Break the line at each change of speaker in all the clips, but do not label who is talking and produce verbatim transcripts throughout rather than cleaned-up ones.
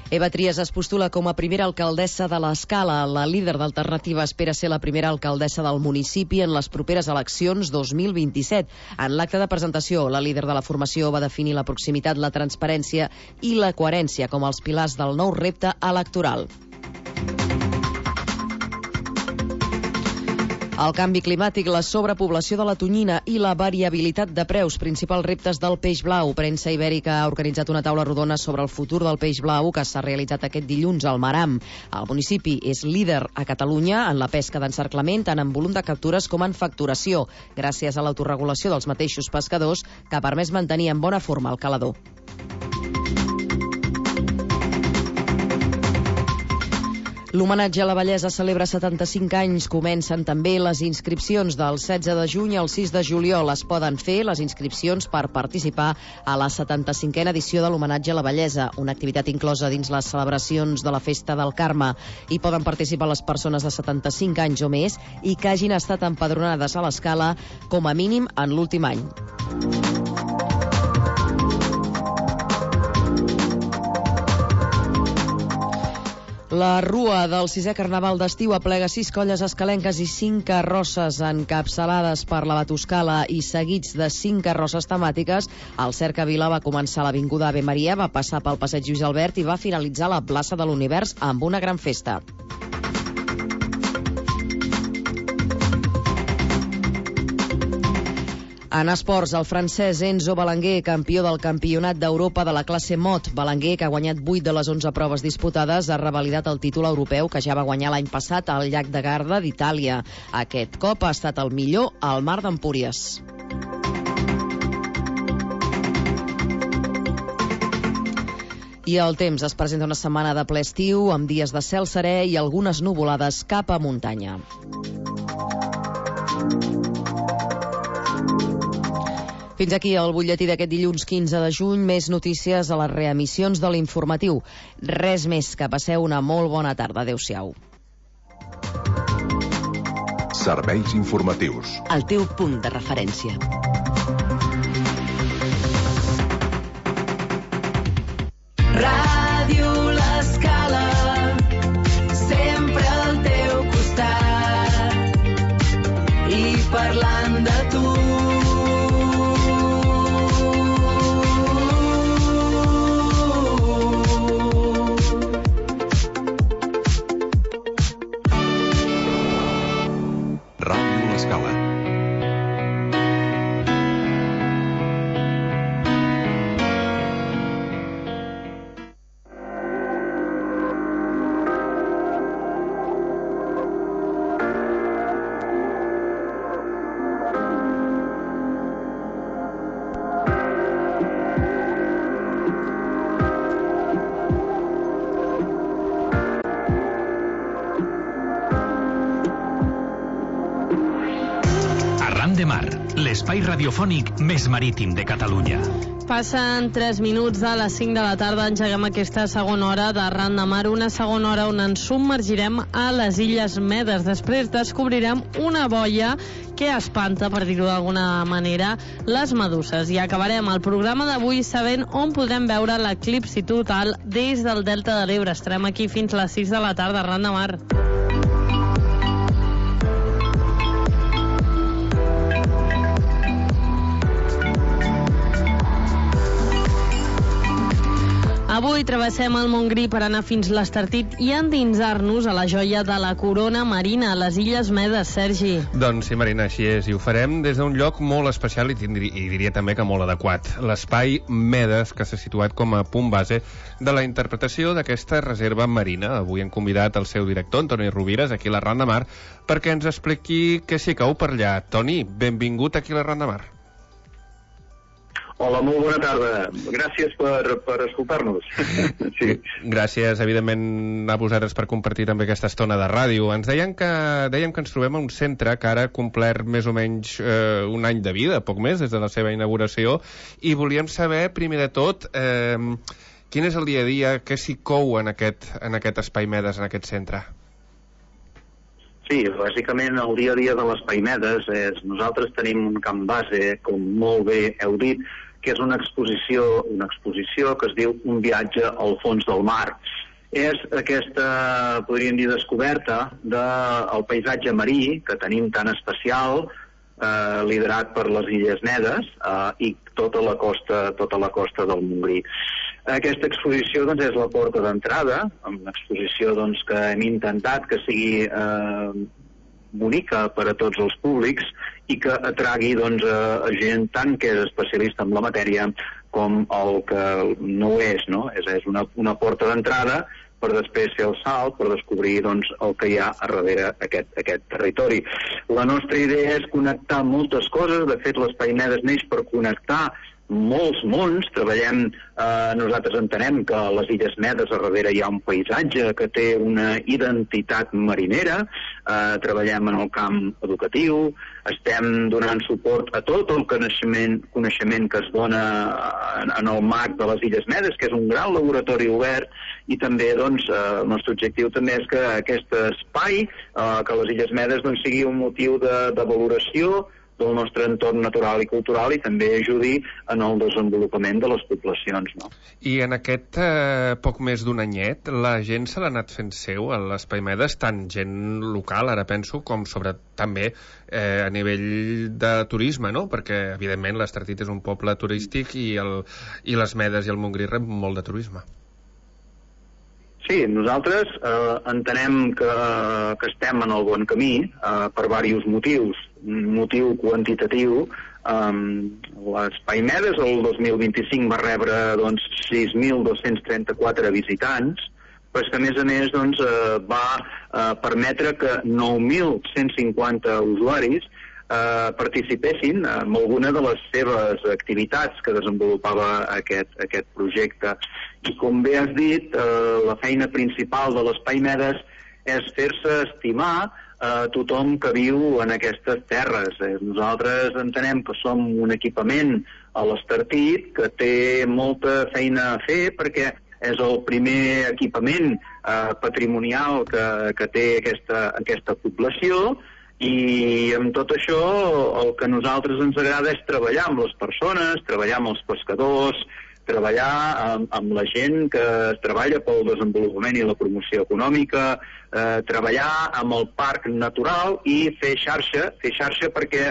Eva Trias es postula com a primera alcaldessa de l'Escala. La líder d'Alternativa espera ser la primera alcaldessa del municipi en les properes eleccions dos mil vint-i-set. En l'acte de presentació, la líder de la formació va definir la proximitat, la transparència i la coherència com els pilars del nou repte electoral. El canvi climàtic, la sobrepoblació de la tonyina i la variabilitat de preus, principals reptes del peix blau. Premsa Ibèrica ha organitzat una taula rodona sobre el futur del peix blau que s'ha realitzat aquest dilluns al Maram. El municipi és líder a Catalunya en la pesca d'encerclament, tant en volum de captures com en facturació, gràcies a l'autoregulació dels mateixos pescadors, que ha permès mantenir en bona forma el calador. L'homenatge a la bellesa celebra setanta-cinc anys. Comencen també les inscripcions del setze de juny al sis de juliol. Es poden fer les inscripcions per participar a la setanta-cinquena edició de l'homenatge a la bellesa, una activitat inclosa dins les celebracions de la Festa del Carme. Hi poden participar les persones de setanta-cinc anys o més i que hagin estat empadronades a l'Escala com a mínim en l'últim any. La rua del sisè Carnaval d'estiu aplega sis colles escalenques i cinc carrosses encapçalades per la Batuscala i seguits de cinc carrosses temàtiques. El Cercavila va començar a l'Avinguda Ave Maria, va passar pel Passeig Lluís Albert i va finalitzar a la plaça de l'Univers amb una gran festa. En esports, el francès Enzo Belenguer, campió del Campionat d'Europa de la classe Mot. Belenguer, que ha guanyat vuit de les onze proves disputades, ha revalidat el títol europeu que ja va guanyar l'any passat al Llac de Garda d'Itàlia. Aquest cop ha estat el millor al Mar d'Empúries. I el temps es presenta una setmana de ple estiu, amb dies de cel serè i algunes nuvolades cap a muntanya. Fins aquí el butlletí d'aquest dilluns quinze de juny. Més notícies a les reemissions de l'informatiu. Res més, que passeu una molt bona tarda. Adéu-siau.
Serveis informatius.
El teu punt de referència.
Ràdio L'Escala, sempre al teu costat i parlant de tu.
L'espai radiofònic més marítim de Catalunya.
Passen tres minuts de les cinc de la tarda, engeguem aquesta segona hora d'Arran de Mar, una segona hora on ens submergirem a les Illes Medes. Després descobrirem una boia que espanta, per dir-ho d'alguna manera, les meduses. I acabarem el programa d'avui sabent on podrem veure l'eclipsi total des del Delta de l'Ebre. Estarem aquí fins les sis de la tarda, Arran de Mar. Avui travessem el Montgrí per anar fins l'Estartit i endinsar-nos a la joia de la corona marina, a les Illes Medes, Sergi.
Doncs sí, Marina, així és, i ho farem des d'un lloc molt especial i, tindri, i diria també que molt adequat. L'espai Medes, que s'ha situat com a punt base de la interpretació d'aquesta reserva marina. Avui hem convidat el seu director, Toni Rovires, aquí a la Ran de Mar, perquè ens expliqui què s'hi cau per allà. Toni, benvingut aquí a la Ran de Mar.
Hola, molt bona tarda. Gràcies per, per escoltar-nos. Sí.
Gràcies, evidentment, a vosaltres per compartir també aquesta estona de ràdio. Ens deien que, dèiem que ens trobem a un centre que ara ha complert més o menys eh, un any de vida, poc més, des de la seva inauguració, i volíem saber, primer de tot, eh, quin és el dia a dia, què s'hi cou en aquest, en aquest Espai Medes, en aquest centre?
Sí, bàsicament el dia a dia de l'Espai Medes és, nosaltres tenim un camp base, com molt bé heu dit, que és una exposició, una exposició que es diu Un viatge al fons del mar. És aquesta, podríem dir, descoberta del paisatge marí que tenim tan especial, eh, liderat per les Illes Medes eh, i tota la costa, tota la costa del Montgrí. Aquesta exposició doncs, és la porta d'entrada, una exposició doncs, que hem intentat que sigui eh, bonica per a tots els públics i que atragui doncs, a, a gent tant que és especialista en la matèria com el que no ho és, no? És, és una, una porta d'entrada per després fer el salt, per descobrir doncs, el que hi ha a darrere aquest, aquest territori. La nostra idea és connectar moltes coses. De fet, l'Espai Medes neix per connectar molts mons. Treballem, eh, nosaltres entenem que a les Illes Medes a darrere hi ha un paisatge que té una identitat marinera. Eh, treballem en el camp educatiu, estem donant suport a tot el coneixement, coneixement que es dona en, en el marc de les Illes Medes, que és un gran laboratori obert, i també doncs, eh, el nostre objectiu també és que aquest espai, eh, que les Illes Medes doncs, sigui un motiu de, de valoració del nostre entorn natural i cultural i també ajudi en el desenvolupament de les poblacions. No?
I en aquest eh, poc més d'un anyet, la gent se l'ha anat fent seu a l'Espai Medes, tant gent local, ara penso, com sobre també eh, a nivell de turisme, no? Perquè, evidentment, l'Estartit és un poble turístic i, el, i les Medes i el Montgrí rep molt de turisme.
Sí, nosaltres eh, entenem que, que estem en el bon camí eh, per diversos motius. Un motiu quantitatiu, eh, l'Espai Medes el dos mil vint-i-cinc va rebre doncs, sis mil dos-cents trenta-quatre visitants, però és que a més a més doncs, eh, va eh, permetre que nou mil cent cinquanta usuaris eh, participessin en alguna de les seves activitats que desenvolupava aquest, aquest projecte. I com bé has dit, eh, la feina principal de l'Espai Medes és fer-se estimar a tothom que viu en aquestes terres. Eh, nosaltres entenem que som un equipament a l'Estartit que té molta feina a fer perquè és el primer equipament eh, patrimonial que, que té aquesta, aquesta població, i amb tot això el que a nosaltres ens agrada és treballar amb les persones, treballar amb els pescadors, treballar amb, amb la gent que es treballa pel desenvolupament i la promoció econòmica, eh, treballar amb el parc natural i fer xarxa, fer xarxa perquè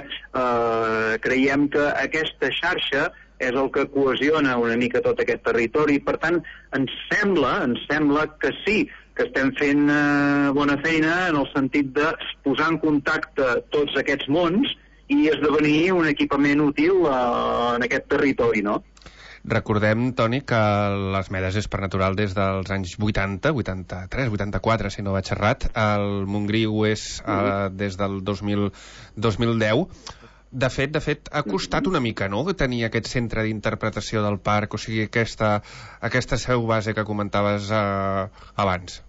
eh, creiem que aquesta xarxa és el que cohesiona una mica tot aquest territori. Per tant, ens sembla, ens sembla que sí, que estem fent eh, bona feina en el sentit de posar en contacte tots aquests mons i esdevenir un equipament útil eh, en aquest territori, no?
Recordem, Toni, que les Medes és per natural des dels anys vuitanta, vuitanta-tres, vuitanta-quatre, si no vaig errat. El Montgrí ho és eh, des del dos mil, dos mil deu. De fet, de fet, ha costat una mica, no?, tenir aquest centre d'interpretació del parc, o sigui, aquesta, aquesta seu base que comentaves eh, abans.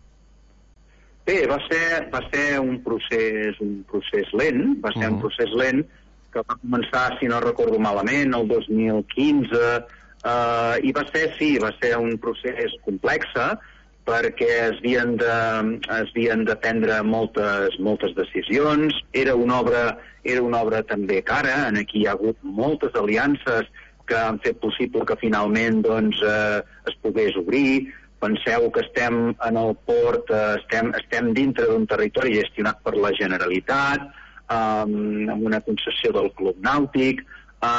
Bé, va ser, va ser un procés, un procés lent, va ser uh-huh. un procés lent que va començar, si no recordo malament, el dos mil quinze, eh, i va ser, sí, va ser un procés complex, perquè es havien de, es havien de prendre moltes, moltes decisions. Era una obra, era una obra també cara, en aquí hi ha hagut moltes aliances que han fet possible que finalment doncs, eh, es pogués obrir. Penseu que estem en el port, eh, estem, estem dintre d'un territori gestionat per la Generalitat, eh, amb una concessió del Club Nàutic, eh,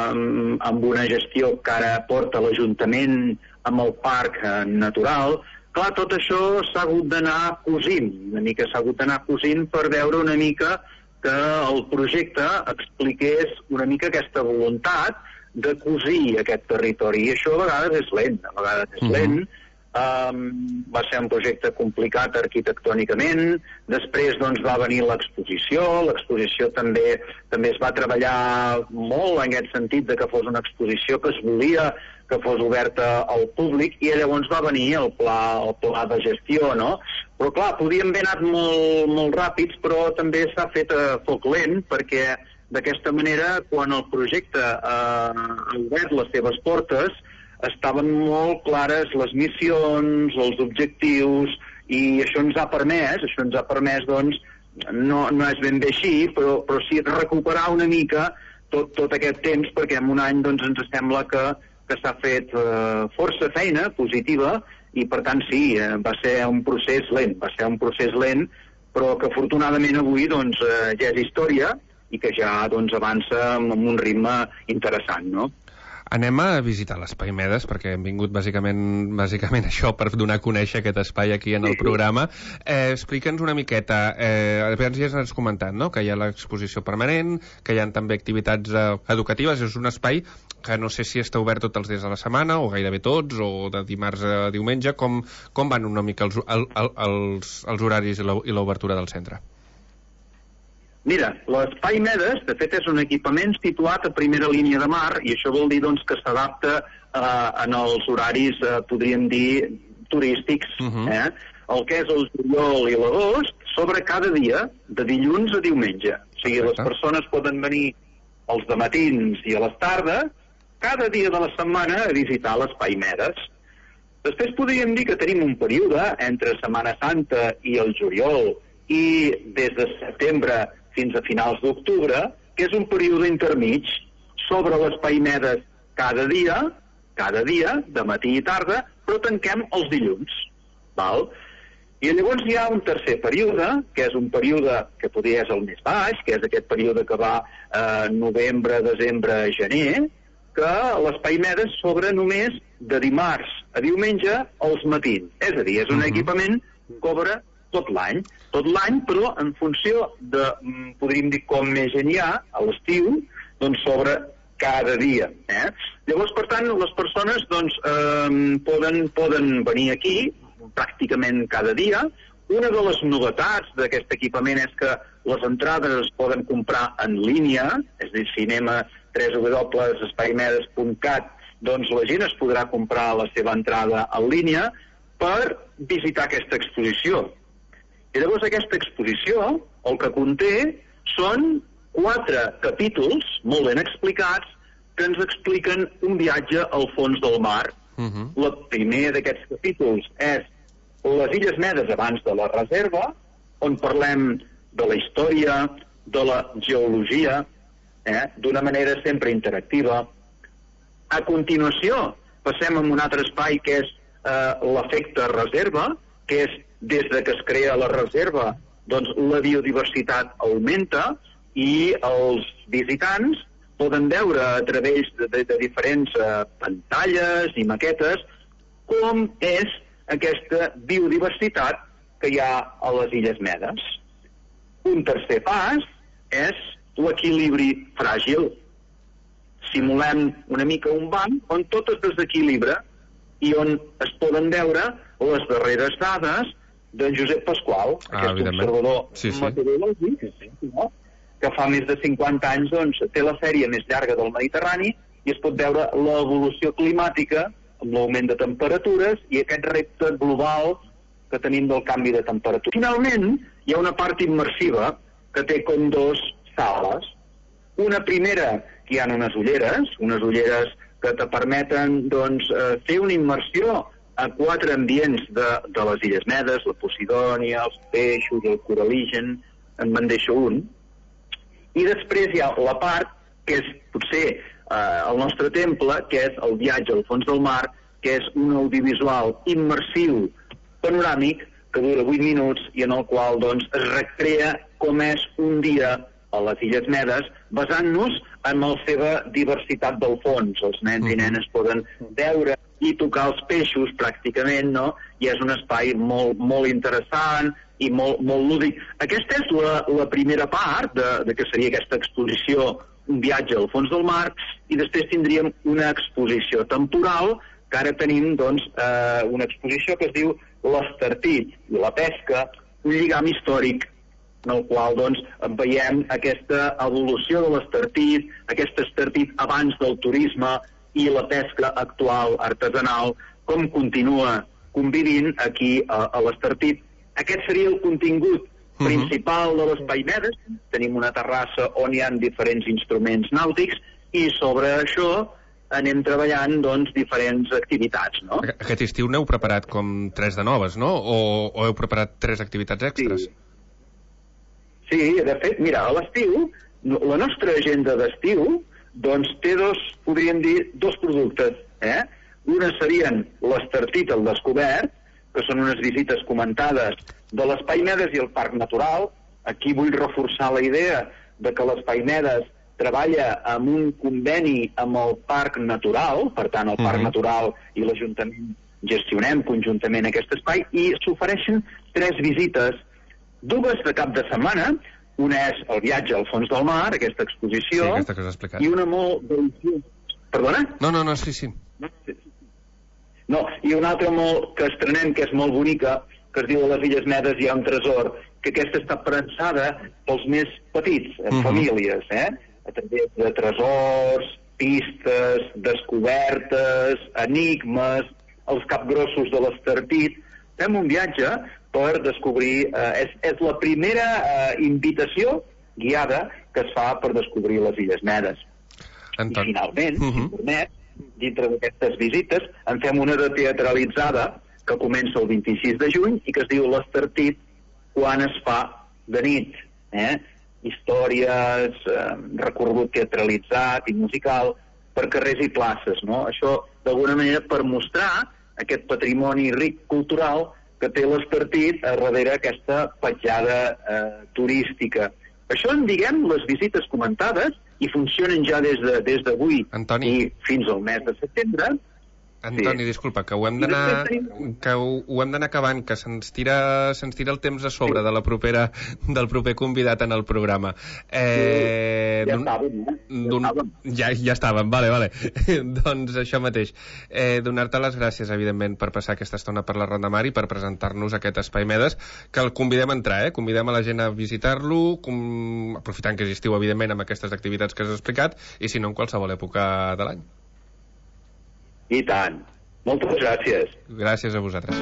amb una gestió que ara porta l'Ajuntament amb el parc eh, natural. Clar, tot això s'ha hagut d'anar cosint, una mica s'ha hagut d'anar cosint per veure una mica que el projecte expliqués una mica aquesta voluntat de cosir aquest territori. I això a vegades és lent, a vegades és lent. Mm-hmm. Um, va ser un projecte complicat arquitectònicament. Després doncs, va venir l'exposició. L'exposició també també es va treballar molt en aquest sentit de que fos una exposició que es volia que fos oberta al públic, i llavors va venir el pla, el pla de gestió, no? Però clar, podíem haver anat molt, molt ràpids, però també s'ha fet a foc lent, perquè d'aquesta manera, quan el projecte eh, ha obert les seves portes, estaven molt clares les missions, els objectius, i això ens ha permès, això ens ha permès, doncs, no, no és ben bé així, però, però sí recuperar una mica tot, tot aquest temps, perquè en un any doncs, ens sembla que, que s'ha fet eh, força feina positiva i, per tant, sí, eh, va ser un procés lent, va ser un procés lent, però que afortunadament avui doncs, eh, ja és història i que ja doncs, avança amb un ritme interessant, no?
Anem a visitar l'Espai Medes, perquè hem vingut bàsicament, bàsicament això per donar a conèixer aquest espai aquí en el programa. Eh, Explica'ns una miqueta, eh, abans ja has comentat, no?, que hi ha l'exposició permanent, que hi ha també activitats eh, educatives, és un espai que no sé si està obert tots els dies de la setmana, o gairebé tots, o de dimarts a diumenge, com, com van una mica els, el, el, els, els horaris i l'obertura del centre?
Mira, l'Espai Medes, de fet, és un equipament situat a primera línia de mar i això vol dir doncs, que s'adapta eh, en els horaris, eh, podríem dir, turístics. Uh-huh. eh? El que és el juliol i l'agost, s'obre cada dia, de dilluns a diumenge. O sigui, Perfecte. Les persones poden venir els dematins i a les tardes, cada dia de la setmana, a visitar l'Espai Medes. Després podríem dir que tenim un període entre Setmana Santa i el juliol i des de setembre fins a finals d'octubre, que és un període intermig. Sobre l'Espai Medes cada dia, cada dia, de matí i tarda, però tanquem els dilluns. Val? I llavors hi ha un tercer període, que és un període que podria és el més baix, que és aquest període que va eh, novembre, desembre, gener, que l'Espai Medes s'obre només de dimarts a diumenge als matins. És a dir, és un uh-huh. equipament que obre tot l'any, tot l'any, però en funció de, podríem dir, com més gent hi ha, a l'estiu, doncs s'obre cada dia. Eh? Llavors, per tant, les persones doncs, eh, poden, poden venir aquí pràcticament cada dia. Una de les novetats d'aquest equipament és que les entrades es poden comprar en línia, és a dir, si anem a w w w punt espai medes punt cat, doncs la gent es podrà comprar la seva entrada en línia per visitar aquesta exposició. I llavors aquesta exposició, el que conté són quatre capítols molt ben explicats que ens expliquen un viatge al fons del mar. Uh-huh. El primer d'aquests capítols és les Illes Medes abans de la reserva, on parlem de la història, de la geologia, eh, d'una manera sempre interactiva. A continuació, passem a un altre espai que és eh, l'efecte reserva, que és des de que es crea la reserva, doncs la biodiversitat augmenta i els visitants poden veure a través de, de, de diferents uh, pantalles i maquetes com és aquesta biodiversitat que hi ha a les Illes Medes. Un tercer pas és l'equilibri fràgil. Simulem una mica un banc on tot es desequilibra i on es poden veure les darreres dades d'en Josep Pasqual, ah, aquest observador sí, sí. meteorològic, no? Que fa més de cinquanta anys doncs, té la sèrie més llarga del Mediterrani i es pot veure l'evolució climàtica amb l'augment de temperatures i aquest repte global que tenim del canvi de temperatura. Finalment, hi ha una part immersiva que té com dos sales. Una primera, que hi ha unes ulleres, unes ulleres que te permeten doncs, fer una immersió a quatre ambients de, de les Illes Medes, la Posidònia, els peixos, el coraligen, en me'n deixo un. I després hi ha la part que és potser eh, el nostre temple, que és el viatge al fons del mar, que és un audiovisual immersiu, panoràmic, que dura vuit minuts i en el qual doncs, es recrea com és un dia a les Illes Medes, basant-nos en la seva diversitat del fons. Els nens i nenes poden veure i tocar els peixos, pràcticament, no? I és un espai molt, molt interessant i molt, molt lúdic. Aquesta és la, la primera part de, de que seria aquesta exposició, un viatge al fons del mar, i després tindríem una exposició temporal, que ara tenim, doncs, eh, una exposició que es diu l'Estartit i la pesca, un lligam històric, en el qual doncs, veiem aquesta evolució de l'Estartit, aquest Estartit abans del turisme, i la pesca actual artesanal, com continua convivint aquí a, a l'Estartit. Aquest seria el contingut uh-huh. principal de l'Espai Medes. Tenim una terrassa on hi ha diferents instruments nàutics i sobre això anem treballant doncs, diferents activitats. No?
Aquest estiu n'heu preparat com tres de noves, no? O, o heu preparat tres activitats extres?
Sí, sí de fet, mira, a l'estiu la nostra agenda d'estiu doncs té dos, podríem dir, dos productes. Eh? Una serien l'Estartit al descobert, que són unes visites comentades de l'Espai Medes i el Parc Natural. Aquí vull reforçar la idea de que l'Espai Medes treballa amb un conveni amb el Parc Natural, per tant el Parc mm-hmm. Natural i l'Ajuntament gestionem conjuntament aquest espai, i s'ofereixen tres visites, dues de cap de setmana. Una és el viatge al fons del mar, aquesta exposició,
sí, aquesta que has explicat.
I una molt deliciosa... Perdona?
No, no, no, sí, sí.
No, i una altra molt, que estrenem, que és molt bonica, que es diu a les Illes Medes hi ha un tresor, que aquesta està pensada pels més petits, en uh-huh. famílies, eh? A través de tresors, pistes, descobertes, enigmes, els capgrossos de l'Estartit. Fem un viatge per descobrir... Eh, és, és la primera eh, invitació guiada que es fa per descobrir les Illes Medes. Anton. I finalment, uh-huh. si permet, dintre d'aquestes visites, en fem una de teatralitzada que comença el vint-i-sis de juny i que es diu l'Estartit quan es fa de nit. Eh? Històries, eh, recorregut teatralitzat i musical per carrers i places. No? Això, d'alguna manera, per mostrar aquest patrimoni ric cultural que té l'Estartit a darrere aquesta petjada eh, turística. Això en diguem les visites comentades i funcionen ja des de, des d'avui i fins al mes de setembre.
Antoni, sí. disculpa, que ho hem d'anar que ho, ho hem d'anar acabant, que se'ns tira, se'ns tira el temps a sobre sí. de la propera, del proper convidat en el programa. Eh,
sí, ja estàvem, eh? Ja estàvem.
Ja, ja estàvem, vale, vale. Doncs això mateix. Eh, donar-te les gràcies, evidentment, per passar aquesta estona per la Ronda Mar i per presentar-nos aquest Espai Medes, que el convidem a entrar, eh? Convidem a la gent a visitar-lo, com... aprofitant que és estiu, evidentment, amb aquestes activitats que has explicat, i si no, en qualsevol època de l'any.
I tant. Moltes gràcies.
Gràcies a vosaltres.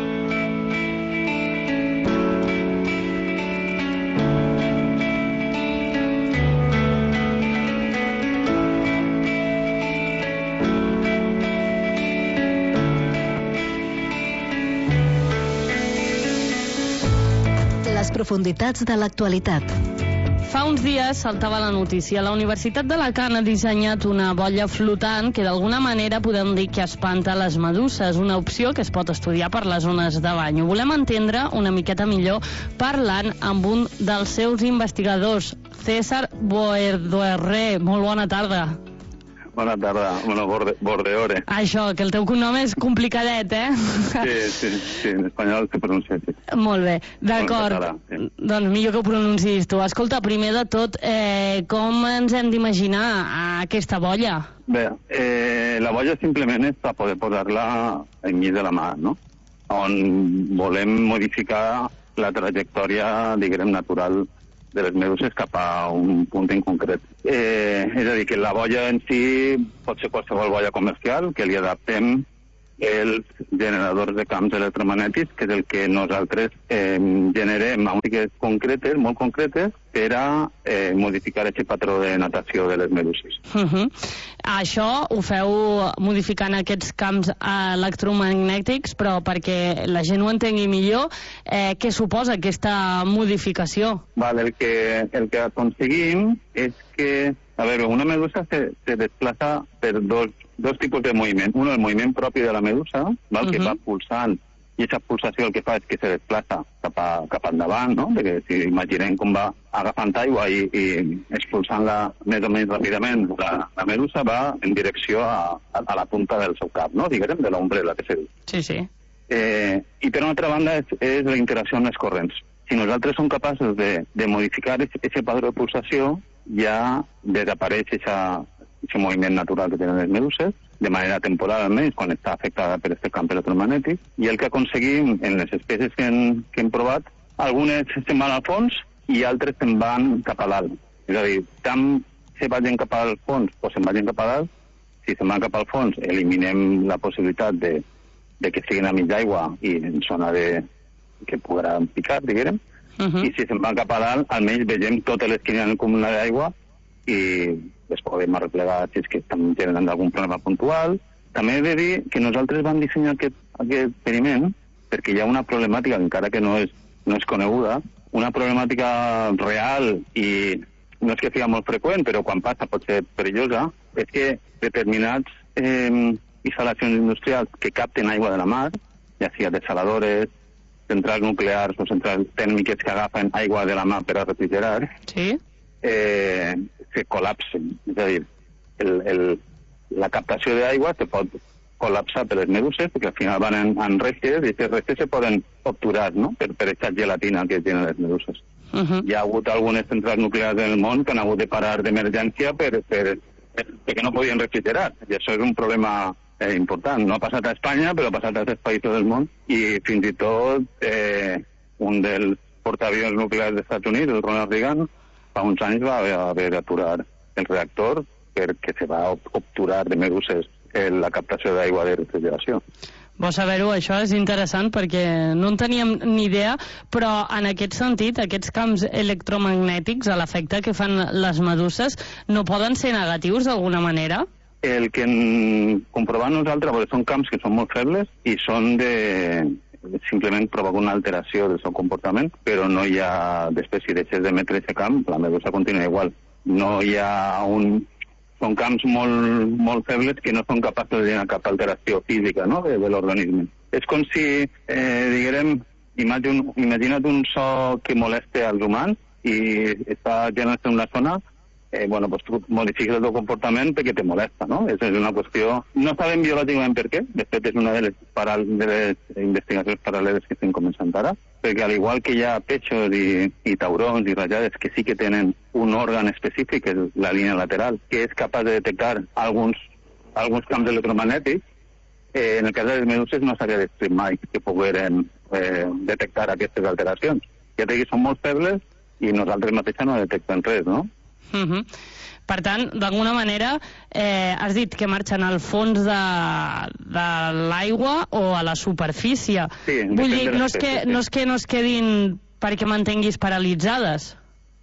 Les profunditats de l'actualitat.
Fa uns dies saltava la notícia. La Universitat d'Alacant ha dissenyat una boia flotant que d'alguna manera podem dir que espanta les meduses, una opció que es pot estudiar per les zones de bany. Ho volem entendre una miqueta millor parlant amb un dels seus investigadors, César Boerdoerre. Molt bona tarda.
Bona tarda, bueno, borde, Bordeore.
Això, que el teu cognom és complicadet, eh?
Sí, sí, sí, en espanyol se pronuncia així.
Molt bé, d'acord. Sí. Doncs millor que ho pronunciïs tu. Escolta, primer de tot, eh, com ens hem d'imaginar aquesta boia?
Bé, eh, la boia simplement és per poder posar-la enmig de la mà, no? On volem modificar la trajectòria, diguem, natural de les meduses cap a un punt en concret. Eh, és a dir, que la boia en si pot ser qualsevol boia comercial, que li adaptem els generadors de camps electromagnètics, que és el que nosaltres eh, generem a músiques concretes, molt concretes, per a eh, modificar aquest patró de natació de les meduses.
Uh-huh. Això ho feu modificant aquests camps electromagnètics, però perquè la gent ho entengui millor, eh, què suposa aquesta modificació?
Vale, el que, el que aconseguim és que, a veure, una medusa se, se desplaça per dos dos tipus de moviment. Un, el moviment propi de la medusa, val? Uh-huh. Que va pulsant, i aquesta pulsació el que fa és que se desplaça cap, a, cap endavant, no? Perquè si imaginem com va agafant aigua i, i expulsant-la més o menys ràpidament, la, la medusa va en direcció a, a, a la punta del seu cap, no? Diguem, de l'ombrella que se diu.
Sí, sí.
Eh, I per una altra banda és, és la interacció amb les corrents. Si nosaltres som capaços de, de modificar aquest padró de pulsació, ja desapareix aquesta aquest moviment natural que tenen les meduses, de manera temporal almenys, quan està afectada per aquest camp electromagnètic, i el que aconseguim en les espècies que hem, que hem provat, algunes se'n van al fons i altres se'n van cap a dalt. És a dir, tant se vagin cap al fons o se'n vagin cap a dalt, si se'n van cap al fons eliminem la possibilitat de, de que estiguin a mig d'aigua i en zona de que podran picar, diguem, uh-huh. I si se'n van cap a dalt, almenys vegem totes les que hi ha en comuna d'aigua i les podem arreplegar si és que estan generant algun problema puntual. També he de dir que nosaltres vam dissenyar aquest, aquest experiment perquè hi ha una problemàtica, encara que no és, no és coneguda, una problemàtica real i no és que sigui molt freqüent, però quan passa pot ser perillosa, és que determinats eh, instal·lacions industrials que capten aigua de la mar, ja sigui desaladores, centrals nuclears o centrals tèrmiques que agafen aigua de la mar per a refrigerar,
sí?
eh, se col·lapsen. És a dir, el, el, la captació d'aigua se pot col·lapsar per les meduses, perquè al final van en, en restes, i aquestes restes se poden obturar, no?, per, per aquesta gelatina que tenen les meduses. Uh -huh. Hi ha hagut algunes centrals nuclears del món que han hagut de parar d'emergència per, per, perquè no podien refrigerar, i això és un problema eh, important. No ha passat a Espanya, però ha passat a altres països del món, i fins i tot eh, un dels portaavions nuclears dels Estats Units, el Ronald Reagan, fa uns anys va haver d'aturar el reactor perquè se va obturar de meduses la captació d'aigua de refrigeració.
Bo saber-ho, això és interessant perquè no en teníem ni idea, però en aquest sentit, aquests camps electromagnètics, a l'efecte que fan les meduses, no poden ser negatius d'alguna manera?
El que hem comprovat nosaltres, perquè són camps que són molt febles i són de... simplement provoca una alteració del seu comportament, però no hi ha, després si deixes d'emetre aquest camp, la medusa continua igual. No hi ha un... Són camps molt, molt febles que no són capaços de tenir cap alteració física, no?, de, de l'organisme. És com si, eh, diguem, imagine, imagina't un so que moleste als humans i està generant en una zona, eh, bueno, pues tu modifiques el teu comportament perquè te molesta, no? És una qüestió... No sabem biològicament per què, de fet és una de les, paral de les investigacions paral·leles que estem començant ara, perquè al igual que hi ha peixos i, i taurons i rajades que sí que tenen un òrgan específic, que és la línia lateral, que és capaç de detectar alguns, alguns camps electromagnètics, eh, en el cas de les meduses no s'havia descrit mai que pogueren eh, detectar aquestes alteracions. Ja t'he dit, són molt febles i nosaltres mateixos no detectem res, no?
Uh -huh. Per tant, d'alguna manera, eh, has dit que marxen al fons de, de l'aigua o a la superfície.
Sí,
vull dir, no és, que,
sí.
no és que no es quedin perquè mantinguis paralitzades.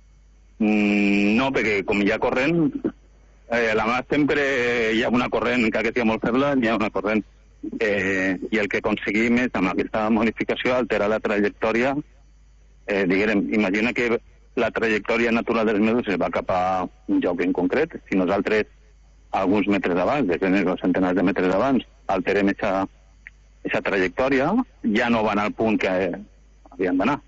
Mm, no, perquè com hi ha corrent, eh, a la mar sempre hi ha una corrent, encara que sigui molt feble, hi ha una corrent. Eh, I el que aconseguim és, amb aquesta modificació, alterar la trajectòria. Eh, diguem, imagina que la trajectòria natural dels meduses va cap a un lloc en concret. Si nosaltres, alguns metres abans, desenes o centenars de metres abans, alterem aquesta trajectòria, ja no van al punt que havien d'anar.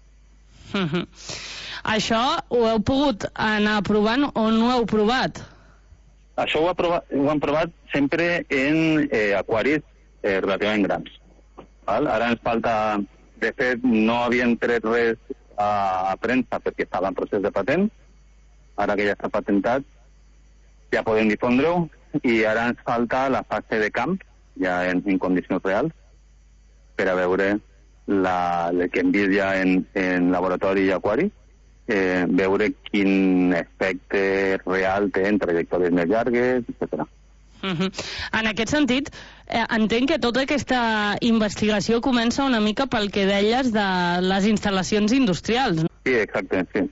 Uh -huh. Això ho heu pogut anar provant o no ho heu provat?
Això ho, provat, ho hem provat sempre en eh, aquaris eh, relativament grans. Val? Ara ens falta... De fet, no havien tret res a premsa perquè estava en procés de patent. Ara que ja està patentat ja podem difondre-ho, i ara ens falta la fase de camp ja en, en condicions reals per a veure la, el que hem vist ja en, en laboratori i aquari, eh, veure quin efecte real té en trajectòries més llargues, etcètera.
Uh -huh. En aquest sentit, eh, entenc que tota aquesta investigació comença una mica pel que deies de les instal·lacions industrials. No?
Sí, exacte, sí.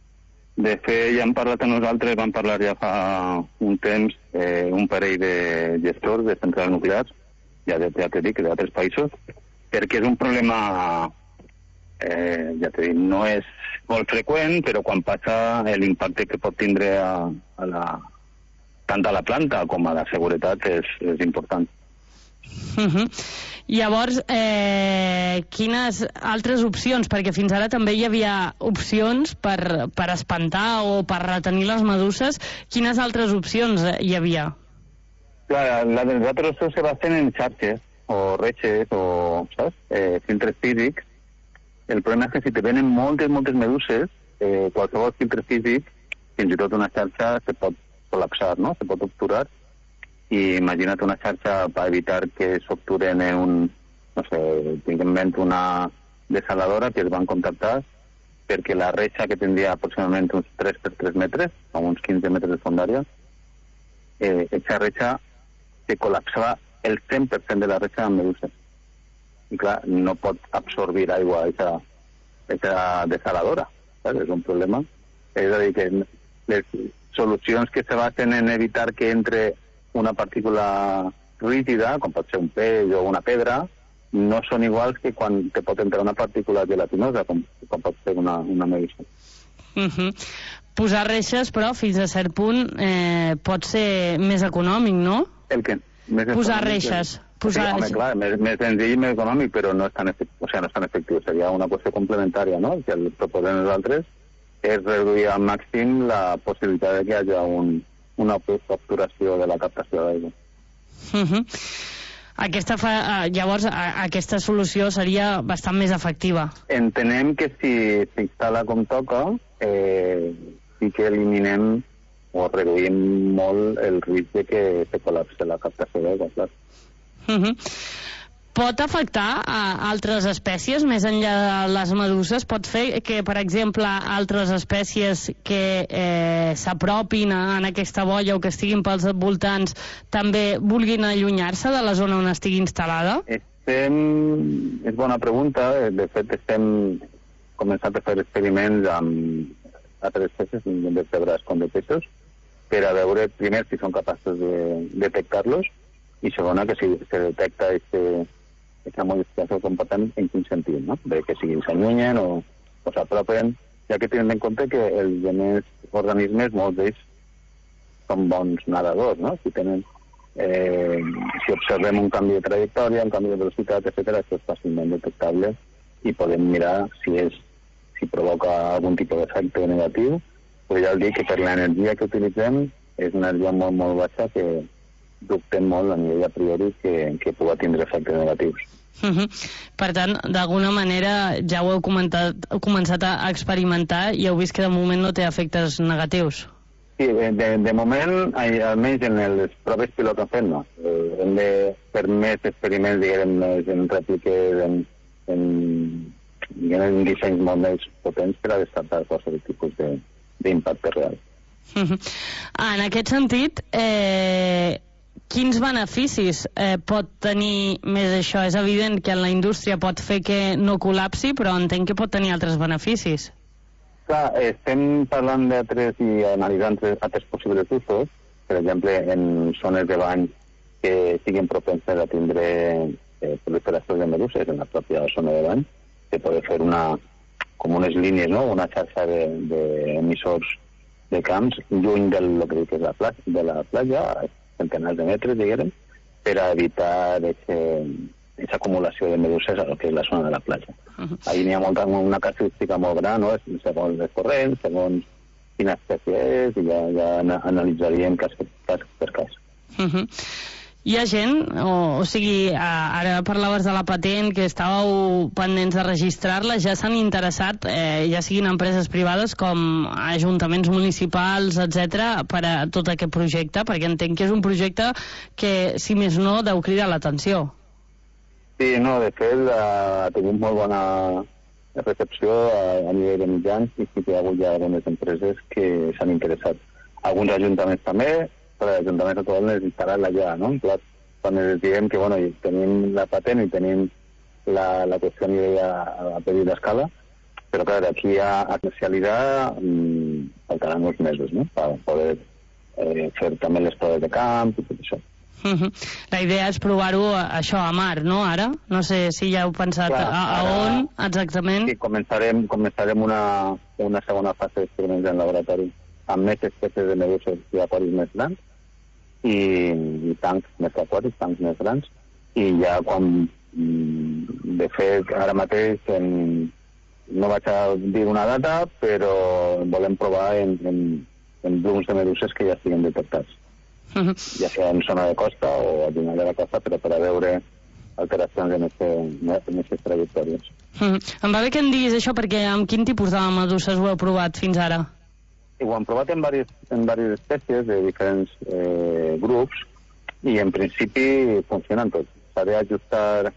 De fet, ja hem parlat a nosaltres, vam parlar ja fa un temps, eh, un parell de gestors de centrals nuclears, ja, ja t'he dit, d'altres països, perquè és un problema, eh, ja t'he dit, no és molt freqüent, però quan passa l'impacte que pot tindre a, a la... tant a la planta com a la seguretat és, és important.
Uh -huh. Llavors, eh, quines altres opcions? Perquè fins ara també hi havia opcions per, per espantar o per retenir les meduses. Quines altres opcions hi havia?
Clar, la de nosaltres se basen en xarxes o reixes o, saps? Eh, filtres físics. El problema és que si te venen moltes, moltes meduses, eh, qualsevol filtre físic, fins i tot una xarxa, se pot col·lapsar, no? Se pot obturar, i imagina't una xarxa per evitar que s'obturen en un, no sé, tinc en ment una desaladora que es van contactar perquè la reixa, que tindria aproximadament uns tres per tres metres, a uns quinze metres de fondària, eh, aquesta reixa se col·lapsava el cent per cent de la reixa amb meduses. I clar, no pot absorbir aigua aquesta desaladora, saps? És un problema. És a dir, que les solucions que se basen en evitar que entre una partícula rígida, com pot ser un peix o una pedra, no són iguals que quan te pot entrar una partícula gelatinosa, com, com pot ser una, una medusa.
Uh -huh. posar reixes, però fins a cert punt eh, pot ser més econòmic, no?
El què? Més
posar
econòmic,
reixes.
Sí,
Posar
home, clar, més, més senzill i més econòmic, però no és tan efectiu, o sigui, no és tan efectiu. Seria una qüestió complementària, no? El que el proposem nosaltres és reduir al màxim la possibilitat de que hi hagi un, una obturació de la captació d'aigua.
Uh -huh. Aquesta fa, llavors, a, aquesta solució seria bastant més efectiva.
Entenem que si s'instal·la com toca, eh, sí que eliminem o reduïm molt el risc de que se col·lapse la captació d'aigua, clar.
Uh -huh. Pot afectar a altres espècies, més enllà de les meduses? Pot fer que, per exemple, altres espècies que eh, s'apropin en aquesta boia o que estiguin pels voltants també vulguin allunyar-se de la zona on estigui instal·lada?
Estem... És bona pregunta. De fet, estem començant a fer experiments amb altres espècies, de zebres com de peixos, per a veure, primer, si són capaços de detectar-los, i segona, que si se detecta aquesta modificació del comportament en quin sentit, no? De que siguin s'allunyen o, o s'apropen, ja que tenen en compte que els altres organismes, molts d'ells, són bons nedadors, no? Si tenen, eh, si observem un canvi de trajectòria, un canvi de velocitat, etcètera, això és fàcilment detectable i podem mirar si és si provoca algun tipus d'efecte negatiu, però ja el dic que per l'energia que utilitzem és una energia molt, molt baixa que dubtem molt a nivell a priori que, que pugui tindre efectes negatius.
Uh -huh. Per tant, d'alguna manera ja ho heu, comentat, heu començat a experimentar i heu vist que de moment no té efectes negatius.
Sí, de, de moment, almenys en les proves pilot que hem fet, no. Eh, hem de fer més experiments, diguem, més en rèpliques, en, en, en dissenys molt més potents per a descartar qualsevol tipus d'impacte real.
Uh -huh. En aquest sentit, eh, quins beneficis eh, pot tenir més això? És evident que en la indústria pot fer que no col·lapsi, però entenc que pot tenir altres beneficis.
Clar, estem parlant d'altres i analitzant altres possibles usos, per exemple, en zones de bany que siguin propenses a tindre eh, proliferació de meduses en la pròpia zona de bany, se pot fer una, com unes línies, no? Una xarxa d'emissors de, de camps lluny del que dic és la platja, de la platja, centenars de metres, diguem, per a evitar aquesta acumulació de meduses a lo que és la zona de la platja. Uh -huh. Ahí n'hi ha molta, una casuística molt gran, no? Segons els corrents, segons quina espècie és, i ja, ja analitzaríem cas, cas per cas.
Uh -huh. Hi ha gent, o, o sigui, ara parlaves de la patent, que estàveu pendents de registrar-la, ja s'han interessat, eh, ja siguin empreses privades com ajuntaments municipals, etcètera, per a tot aquest projecte, perquè entenc que és un projecte que, si més no, deu cridar l'atenció.
Sí, no, de fet, ha tingut molt bona recepció a, a nivell de mitjans i sí que hi ha hagut ja algunes empreses que s'han interessat. Alguns ajuntaments també, però l'Ajuntament actual necessitarà-la ja, no? Clar, quan els diem que, bueno, tenim la patent i tenim la, la qüestió a nivell a, a petita escala, però clar, d'aquí a, a comercialitzar mmm, faltaran uns mesos, no?, per poder eh, fer també les proves de camp i tot això.
Uh -huh. La idea és provar-ho, això, a mar, no, ara? No sé si ja heu pensat clar, a, a on exactament.
Sí, començarem, començarem una, una segona fase d'experiments en laboratori amb més espècies de meduses i aquaris més grans i, i tancs més aquàtics, tancs més grans, i ja quan, de fet, ara mateix en, no vaig a dir una data, però volem provar en, en, en blums de meduses que ja estiguin detectats. Uh -huh. Ja sigui en zona de costa o a dins de la costa, però per a veure alteracions en aquestes trajectòries.
Uh -huh. Em va bé que em diguis això, perquè amb quin tipus de meduses ho heu provat fins ara?
I ho hem provat en diverses, en diverses espècies de diferents eh, grups i en principi funcionen tots. S'ha d'ajustar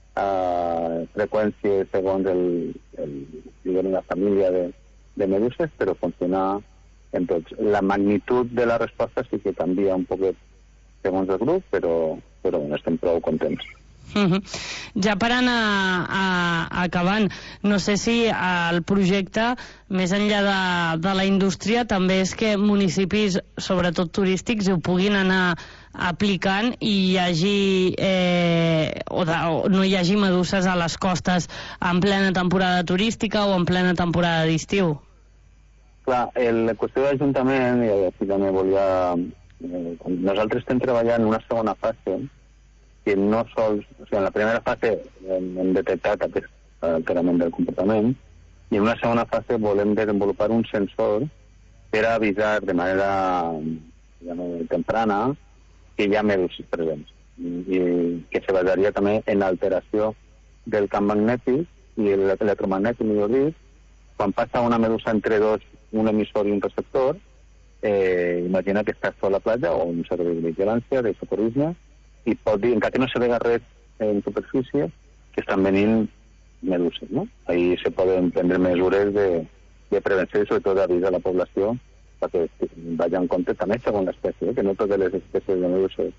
a freqüències segons el, el, el, la família de, de meduses, però funciona en tots. La magnitud de la resposta sí que canvia un poquet segons el grup, però, però bueno, estem prou contents.
Uh -huh. Ja per anar a, a acabant, no sé si el projecte, més enllà de, de la indústria, també és que municipis, sobretot turístics, ho puguin anar aplicant i hi hagi eh, o, de, o no hi hagi meduses a les costes en plena temporada turística o en plena temporada d'estiu.
clar, la qüestió de l'Ajuntament, i aquí també volia... Eh, nosaltres estem treballant en una segona fase que no sols... O sigui, en la primera fase hem, hem detectat aquest alterament del comportament i en una segona fase volem desenvolupar un sensor per a avisar de manera diguem, temprana que hi ha meduses presents i que se basaria també en l'alteració del camp magnètic i l'electromagnètic, millor dit, quan passa una medusa entre dos, un emissor i un receptor, eh, imagina que estàs a la platja o un servei de vigilància, de socorrisme, i pot dir, encara que no se vega res en superfície, que estan venint meduses, no? Ahí se poden prendre mesures de, de prevenció i sobretot d'avisar a la població perquè vagi en compte també segons l'espècie, eh? Que no totes les espècies de meduses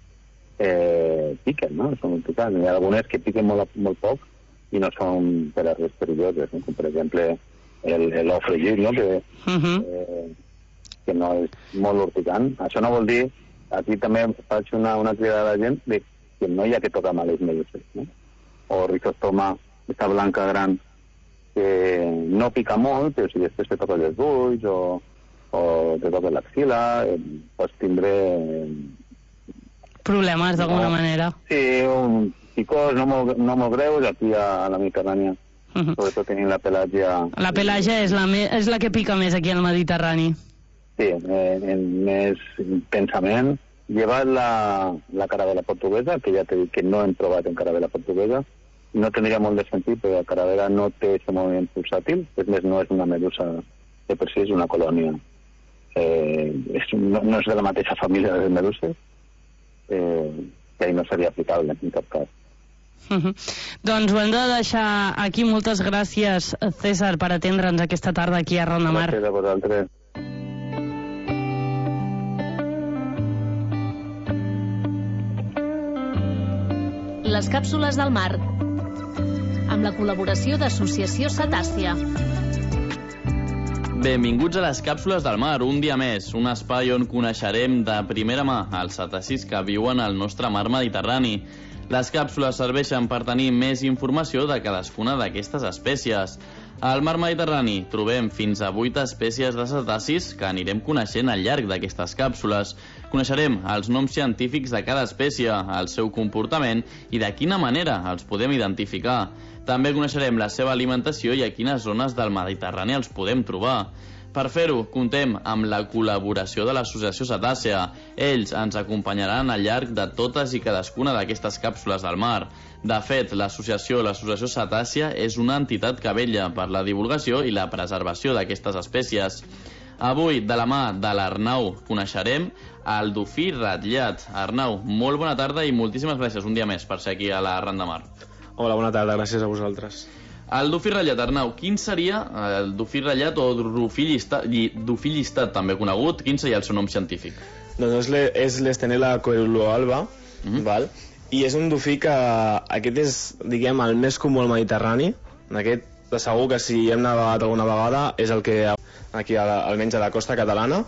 eh, piquen, no? Són picants. Hi ha algunes que piquen molt, molt poc i no són per a res perilloses, no? Com per exemple l'ou fregit, no? Que, uh-huh. eh, que no és molt urticant. Això no vol dir, aquí també faig una, una crida a la gent de que no hi ha que tocar mal les meduses, no? O rizostoma, aquesta blanca gran que no pica molt, però si després te toca els ulls o, o te toca l'axila, eh, pots tindre... Eh,
problemes d'alguna
no,
manera.
Sí, un picós no molt, no molt greus aquí a, a la Mediterrània, uh-huh. Sobretot tenint la pelàgia...
La pelàgia és la, me, és la que pica més aquí al Mediterrani.
Sí, eh, en més intensament. Llevat la, la caravela portuguesa, que ja t'he dit que no hem trobat en caravela portuguesa, no tindria molt de sentit, perquè la caravela no té aquest moviment pulsàtil, és més, no és una medusa de per si, és una colònia. Eh, és, no, no és de la mateixa família de les meduses, eh, que ahí no seria aplicable en cap cas.
Uh-huh. Doncs ho hem de deixar aquí. Moltes gràcies, César, per atendre'ns aquesta tarda aquí a Ronda Mar.
Gràcies a vosaltres.
Les càpsules del mar, amb la col·laboració d'Associació Cetàcia.
Benvinguts a les càpsules del mar, un dia més, un espai on coneixerem de primera mà els cetacis que viuen al nostre mar Mediterrani. Les càpsules serveixen per tenir més informació de cadascuna d'aquestes espècies. Al mar Mediterrani trobem fins a vuit espècies de cetacis que anirem coneixent al llarg d'aquestes càpsules. Coneixerem els noms científics de cada espècie, el seu comportament i de quina manera els podem identificar. També coneixerem la seva alimentació i a quines zones del Mediterrani els podem trobar. Per fer-ho, contem amb la col·laboració de l'Associació Cetàcia. Ells ens acompanyaran al llarg de totes i cadascuna d'aquestes càpsules del mar. De fet, l'associació, l'Associació Cetàcia és una entitat que vetlla per la divulgació i la preservació d'aquestes espècies. Avui, de la mà de l'Arnau, coneixerem el dofí ratllat. Arnau, molt bona tarda i moltíssimes gràcies un dia més per ser aquí a la Ronda Mar.
Hola, bona tarda, gràcies a vosaltres.
El dofí ratllat, Arnau, quin seria el dofí ratllat o dofí llistat, dofí llistat també conegut? Quin seria el seu nom científic?
Doncs és l'Estenella coelualba, uh-huh. Val? I és un dofí que aquest és, diguem, el més comú al Mediterrani. Aquest, de segur que si hem navegat alguna vegada, és el que aquí, almenys a la costa catalana,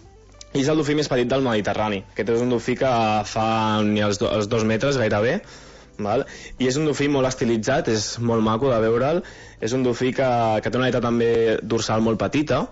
i és el dofí més petit del Mediterrani. Aquest és un dofí que fa ni els, do, els dos metres gairebé, val? I és un dofí molt estilitzat, és molt maco de veure'l. És un dofí que, que té una aleta també dorsal molt petita,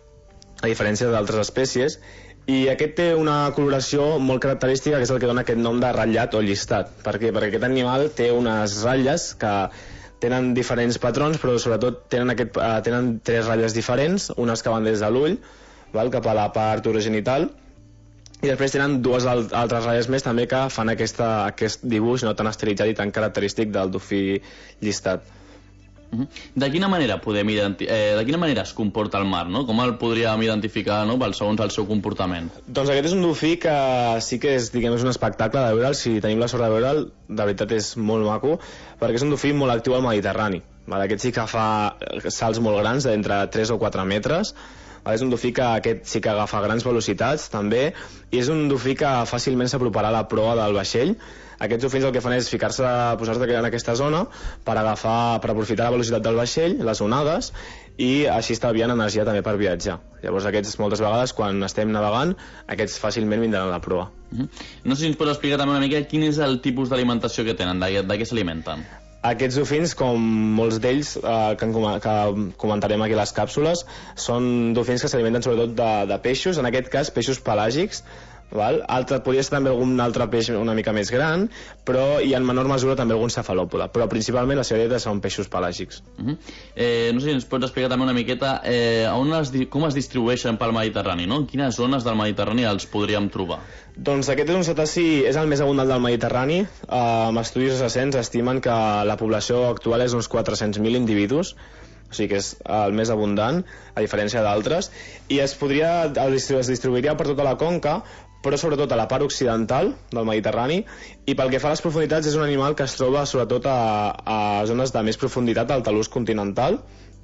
a diferència d'altres espècies, i aquest té una coloració molt característica, que és el que dona aquest nom de ratllat o llistat. Per què? Perquè aquest animal té unes ratlles que tenen diferents patrons, però sobretot tenen, aquest, uh, tenen tres ratlles diferents, unes que van des de l'ull, val, cap a la part urogenital, i després tenen dues al altres ratlles més també que fan aquesta, aquest dibuix no tan estilitzat i tan característic del dofí llistat.
Uh-huh. De quina manera podem identi- eh, de quina manera es comporta el mar, no? Com el podríem identificar, no? Segons el seu comportament?
Doncs aquest és un dofí que sí que és, diguem, és un espectacle de veure'l. Si tenim la sort de veure'l, de veritat és molt maco, perquè és un dofí molt actiu al Mediterrani. Aquest sí que fa salts molt grans, d'entre tres o quatre metres. És un dofí que aquest sí que agafa grans velocitats també, i és un dofí que fàcilment s'aproparà a la proa del vaixell. Aquests dofins el que fan és ficar-se, posar-se en aquesta zona per agafar, per aprofitar la velocitat del vaixell, les onades, i així estalviant energia també per viatjar. Llavors aquests moltes vegades quan estem navegant, aquests fàcilment vindran a la proa.
Uh-huh. No sé si ens pots explicar també una mica quin és el tipus d'alimentació que tenen, de, de què s'alimenten.
Aquests dofins, com molts d'ells eh, que, que comentarem aquí a les càpsules, són dofins que s'alimenten sobretot de, de peixos, en aquest cas peixos pelàgics. Val? Altre, podria ser també algun altre peix una mica més gran, però i en menor mesura també algun cefalòpode, però principalment la seva dieta són peixos pelàgics.
Uh -huh. eh, no sé si ens pots explicar també una miqueta eh, on es, com es distribueixen pel Mediterrani, no? En quines zones del Mediterrani els podríem trobar?
Doncs aquest és un cetaci, és el més abundant del Mediterrani. Eh, amb estudis recents estimen que la població actual és uns quatre-cents mil individus, o sigui que és el més abundant, a diferència d'altres, i es podria, es distribuiria per tota la conca, però sobretot a la part occidental del Mediterrani, i pel que fa a les profunditats és un animal que es troba sobretot a, a zones de més profunditat, al talús continental,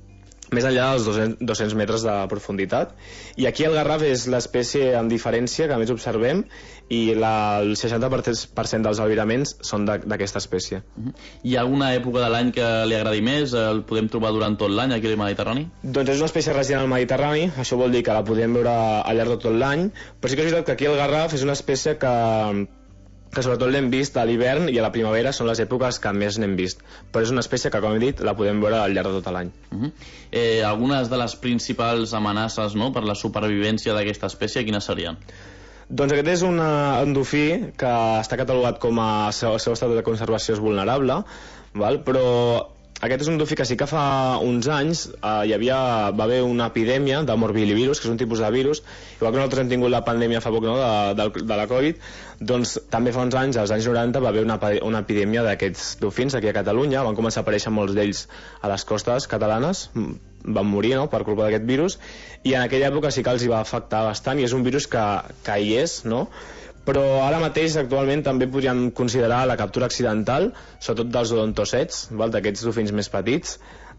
més enllà dels dos-cents metres de profunditat. I aquí el garraf és l'espècie amb diferència que més observem, i la, el seixanta per cent dels albiraments són d'aquesta espècie.
Uh-huh. Hi ha alguna època de l'any que li agradi més? El podem trobar durant tot l'any aquí al Mediterrani?
Doncs és una espècie resident al Mediterrani, això vol dir que la podem veure al llarg de tot l'any, però sí que és veritat que aquí el garraf és una espècie que que sobretot l'hem vist a l'hivern i a la primavera són les èpoques que més n'hem vist, però és una espècie que, com he dit, la podem veure al llarg de tot l'any.
Uh-huh. eh, algunes de les principals amenaces, no?, per la supervivència d'aquesta espècie, quines serien?
Doncs aquest és una, un dofí que està catalogat com a el seu, seu estat de conservació és vulnerable, val? Però aquest és un dofí que sí que fa uns anys eh, hi havia, va haver una epidèmia de morbillivirus, que és un tipus de virus, igual que nosaltres hem tingut la pandèmia fa poc, no?, de, de, de la Covid, doncs també fa uns anys, als anys noranta, va haver una, una epidèmia d'aquests dofins aquí a Catalunya, van començar a aparèixer molts d'ells a les costes catalanes, van morir, no?, per culpa d'aquest virus, i en aquella època sí que els hi va afectar bastant, i és un virus que, que hi és, no?, però ara mateix actualment també podríem considerar la captura accidental, sobretot dels odontocets, d'aquests dofins més petits,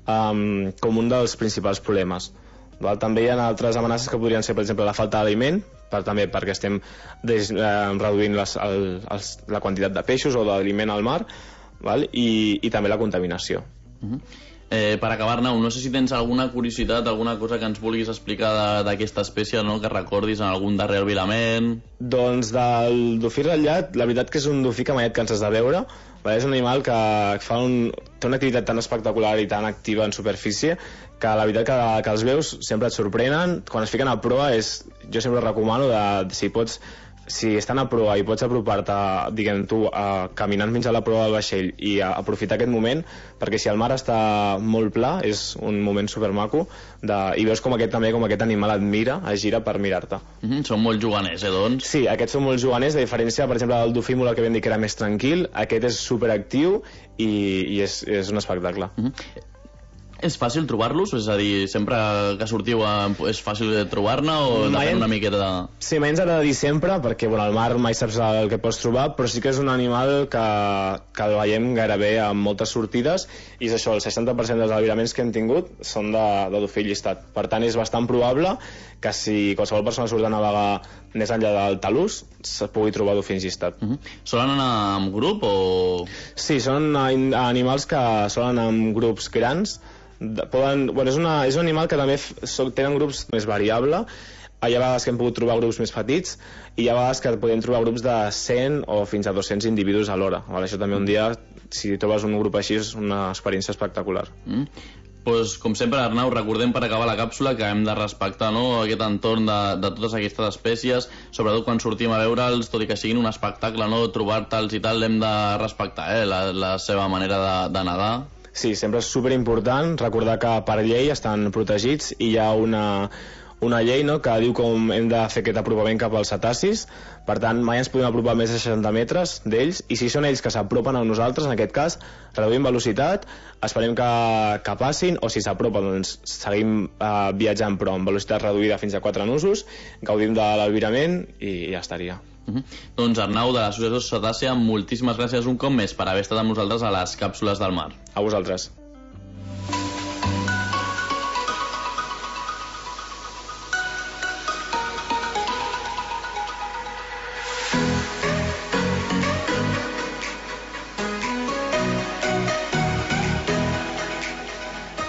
um, com un dels principals problemes. Val? També hi ha altres amenaces que podrien ser, per exemple, la falta d'aliment, per, també perquè estem des, eh, reduint les, el, els, la quantitat de peixos o d'aliment al mar, val? I, i també la contaminació.
Uh-huh. Eh, per acabar, Nau, no sé si tens alguna curiositat, alguna cosa que ens vulguis explicar d'aquesta espècie, no?, que recordis en algun darrer albirament.
Doncs del dofí ratllat, la veritat que és un dofí que mai et canses de veure. Vale? És un animal que fa un, té una activitat tan espectacular i tan activa en superfície que la veritat que, que els veus sempre et sorprenen. Quan es fiquen a proa, és, jo sempre recomano de, si pots, si estan a proa i pots apropar-te, diguem tu, a, caminant fins a la proa del vaixell i a, aprofitar aquest moment, perquè si el mar està molt pla és un moment supermaco de, i veus com aquest també, com aquest animal et mira, es gira per mirar-te.
Mm-hmm, són molt juganers, eh, doncs?
Sí, aquests són molt juganers, a diferència, per exemple, del dofí molar que vam dir que era més tranquil, aquest és superactiu i, i és, és un espectacle.
Mm-hmm. És fàcil trobar-los? És a dir, sempre que sortiu és fàcil trobar-ne o depèn una miqueta de...
Sí, mai ens ha de dir sempre, perquè bueno, al mar mai saps el que pots trobar, però sí que és un animal que, que el veiem gairebé amb moltes sortides, i és això, el seixanta per cent dels albiraments que hem tingut són de, de dofí llistat. Per tant, és bastant probable que si qualsevol persona surt a navegar més enllà del talús, se pugui trobar dofins llistat.
Uh-huh. Solen anar en grup o...?
Sí, són animals que solen anar en grups grans. Poden, bueno, és, una, és un animal que també so, tenen grups més variable. Hi ha vegades que hem pogut trobar grups més petits i hi ha vegades que podem trobar grups de cent o fins a dos-cents individus a l'hora. Això també un dia, si trobes un grup així, és una experiència espectacular.
Mm. Pues, com sempre, Arnau, recordem per acabar la càpsula que hem de respectar, no?, aquest entorn de, de totes aquestes espècies, sobretot quan sortim a veure'ls, tot i que siguin un espectacle, no?, trobar-te'ls i tal, l'hem de respectar, eh?, la, la seva manera de, de nedar.
Sí, sempre és superimportant recordar que per llei estan protegits i hi ha una, una llei, no?, que diu com hem de fer aquest apropament cap als cetacis. Per tant, mai ens podem apropar més de seixanta metres d'ells, i si són ells que s'apropen a nosaltres, en aquest cas, reduïm velocitat, esperem que, que passin, o si s'apropen, doncs seguim eh, viatjant però amb velocitat reduïda fins a quatre nusos, gaudim de l'albirament i ja estaria.
Uh-huh. Doncs Arnau, de l'Associació Cetàcia, moltíssimes gràcies un cop més per haver estat amb nosaltres a les càpsules del mar.
A vosaltres.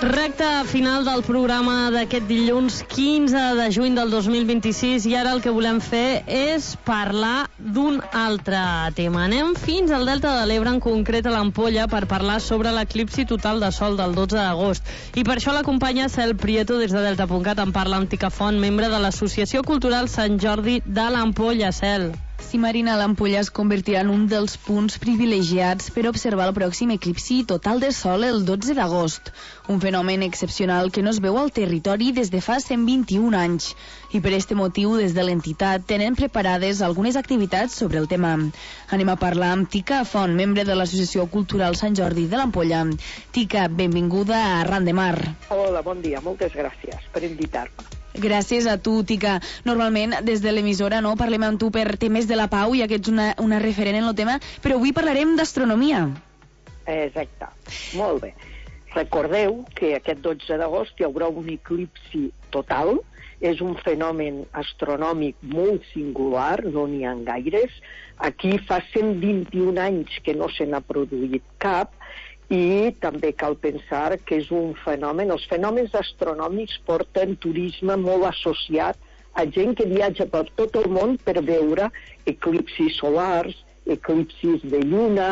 Recta final del programa d'aquest dilluns quinze de juny del dos mil vint-i-sis i ara el que volem fer és parlar d'un altre tema. Anem fins al Delta de l'Ebre, en concret a l'Ampolla, per parlar sobre l'eclipsi total de sol del dotze d'agost. I per això l'acompanya Cel Prieto des de delta punt cat. En parla amb Tica Font, membre de l'Associació Cultural Sant Jordi de l'Ampolla. Cel.
Sí, Marina, l'Ampolla es convertirà en un dels punts privilegiats per observar el pròxim eclipsi total de sol el dotze d'agost, un fenomen excepcional que no es veu al territori des de fa cent vint-i-un anys. I per este motiu, des de l'entitat, tenen preparades algunes activitats sobre el tema. Anem a parlar amb Tica Font, membre de l'Associació Cultural Sant Jordi de l'Ampolla. Tica, benvinguda a Arran de Mar.
Hola, bon dia, moltes gràcies per invitar-me.
Gràcies a tu, Tica. Normalment, des de l'emissora, no, parlem amb tu per temes de la pau, ja que ets una, una referent en el tema, però avui parlarem d'astronomia.
Exacte, molt bé. Recordeu que aquest dotze d'agost hi haurà un eclipsi total. És un fenomen astronòmic molt singular, no n'hi ha gaires. Aquí fa cent vint-i-un anys que no se n'ha produït cap, i també cal pensar que és un fenomen, els fenòmens astronòmics porten turisme molt associat a gent que viatja per tot el món per veure eclipsis solars, eclipsis de lluna,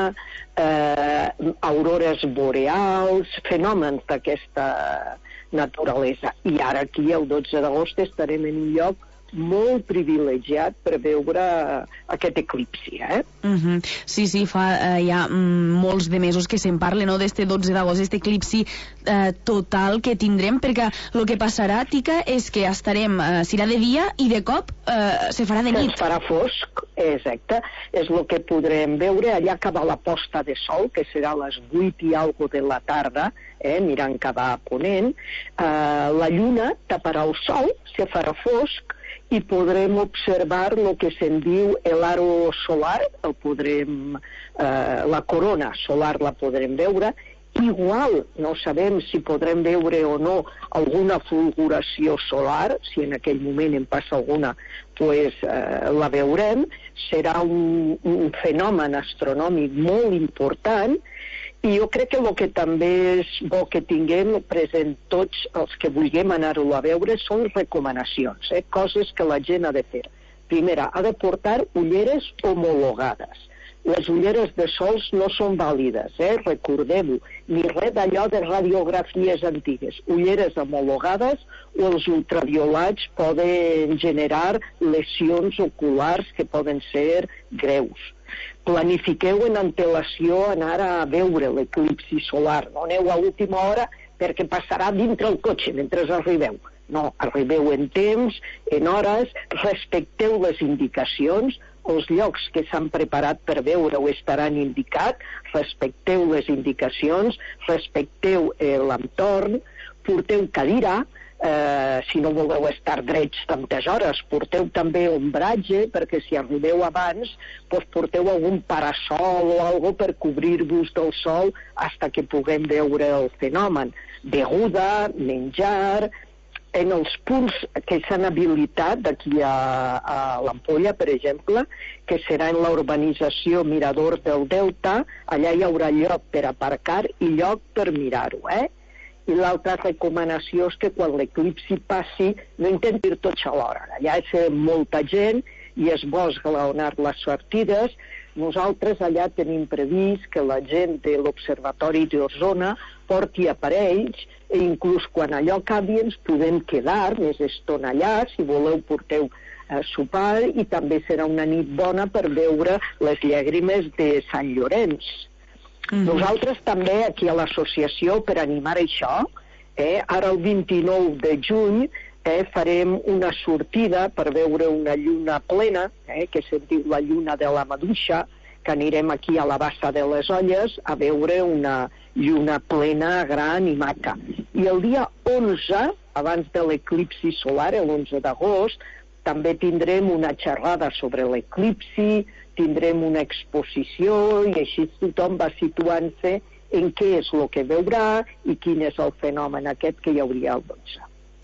eh, aurores boreals, fenòmens d'aquesta naturalesa. I ara aquí, el dotze d'agost, estarem en un lloc molt privilegiat per veure aquest eclipsi, eh?
Uh-huh. Sí, sí, fa eh, ja mm, molts de mesos que se'n parla, no?, d'este dotze d'agost, este eclipsi eh, total que tindrem, perquè el que passarà, Tica, és que estarem, eh, serà de dia i de cop eh, se farà de nit.
Es farà fosc, exacte, és el que podrem veure allà cap a la posta de sol, que serà a les vuit i algo de la tarda, eh, mirant cap a ponent. Eh, la lluna taparà el sol, se farà fosc, i podrem observar el que se'n diu l'aro solar, el podrem, eh, la corona solar la podrem veure. Igual no sabem si podrem veure o no alguna fulguració solar, si en aquell moment en passa alguna, pues, eh, la veurem. Serà un, un fenomen astronòmic molt important. I jo crec que el que també és bo que tinguem present tots els que vulguem anar-ho a veure són recomanacions, eh? Coses que la gent ha de fer. Primera, ha de portar ulleres homologades. Les ulleres de sols no són vàlides, eh? Recordeu-ho, ni res d'allò de radiografies antigues. Ulleres homologades o els ultraviolats poden generar lesions oculars que poden ser greus. Planifiqueu en antelació anar a veure l'eclipsi solar. No aneu a última hora perquè passarà dintre el cotxe mentre arribeu. No, arribeu en temps, en hores, respecteu les indicacions, els llocs que s'han preparat per veure-ho estaran indicats, respecteu les indicacions, respecteu eh, l'entorn, porteu cadira, eh, si no voleu estar drets tantes hores, porteu també ombratge, perquè si arribeu abans, doncs porteu algun parasol o algo per cobrir-vos del sol fins que puguem veure el fenomen. Beguda, menjar. En els punts que s'han habilitat d'aquí a, a l'Ampolla, per exemple, que serà en la urbanització Mirador del Delta, allà hi haurà lloc per aparcar i lloc per mirar-ho, eh? I l'altra recomanació és que quan l'eclipsi passi no intenti ir tots alhora. Allà és molta gent i és bo esglaonar les sortides. Nosaltres allà tenim previst que la gent de l'Observatori d'Osona porti aparells i inclús quan allò acabi ens podem quedar més estona allà, si voleu porteu a sopar, i també serà una nit bona per veure les llàgrimes de Sant Llorenç. Mm-hmm. Nosaltres també aquí a l'associació, per animar això, eh, ara el vint-i-nou de juny eh, farem una sortida per veure una lluna plena, eh, que se'n diu la lluna de la Maduixa, que anirem aquí a la Bassa de les Olles a veure una lluna plena, gran i maca. I el dia onze, abans de l'eclipsi solar, l'onze d'agost, també tindrem una xerrada sobre l'eclipsi, tindrem una exposició i així tothom va situant-se en què és el que veurà i quin és el fenomen aquest que hi hauria al dotze.